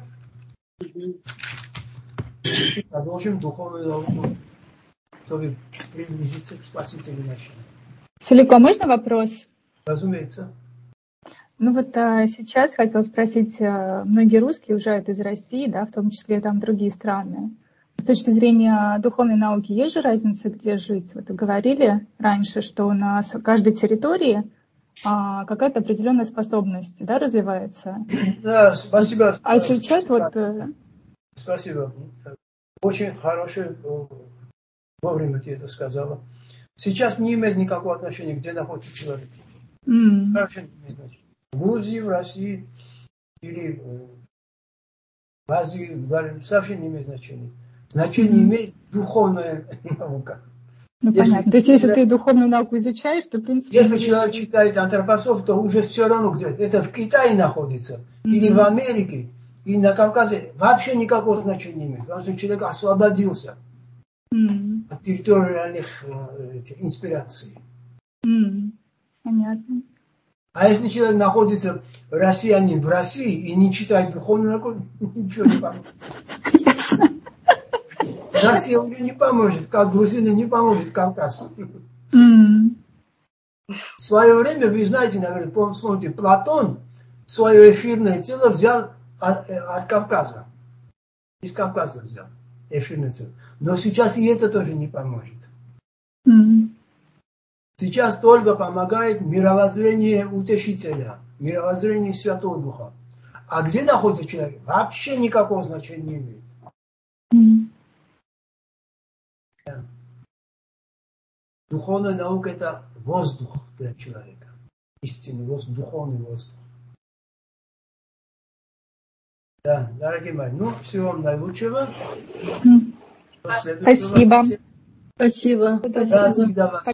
Продолжим духовную науку, чтобы приблизиться к Спасителю нашему. Целиком можно вопрос? Разумеется. Ну вот а, сейчас хотела спросить, а, многие русские уезжают из России, да, в том числе там другие страны. С точки зрения духовной науки есть же разница, где жить? Вот вы говорили раньше, что у нас в каждой территории а, какая-то определенная способность, да, развивается. Да, спасибо. А сейчас вот... Спасибо. Очень хорошее, вовремя ты это сказала. Сейчас не имеет никакого отношения, где находится человек. Mm. Вообще не имеет значения. В Грузии, в России или в Азии, в Галилее, совсем не имеет значения. Значение mm. имеет духовная наука. Ну, если, понятно. То есть, если ты духовную науку изучаешь, то, в принципе... Если человек читает антропософ, то уже все равно, где это в Китае находится, mm-hmm. или в Америке, и на Кавказе, вообще никакого значения не имеет. Потому что человек освободился mm-hmm. от территориальных э, инспираций. Mm-hmm. Понятно. А если человек находится, россиянин в России, и не читает духовную науку, ничего не поможет. Россия уже не поможет, как грузины не поможет Кавказу. Mm. В свое время, вы знаете, наверное, помните, Платон свое эфирное тело взял от, от Кавказа. Из Кавказа взял эфирное тело. Но сейчас и это тоже не поможет. Mm. Сейчас только помогает мировоззрение утешителя, мировоззрение Святого Духа. А где находится человек, вообще никакого значения не имеет. Духовная наука – это воздух для человека. Истинный воздух, духовный воздух. Да, дорогие мои, ну, всего вам наилучшего. Спасибо. Спасибо. Да, всегда вас.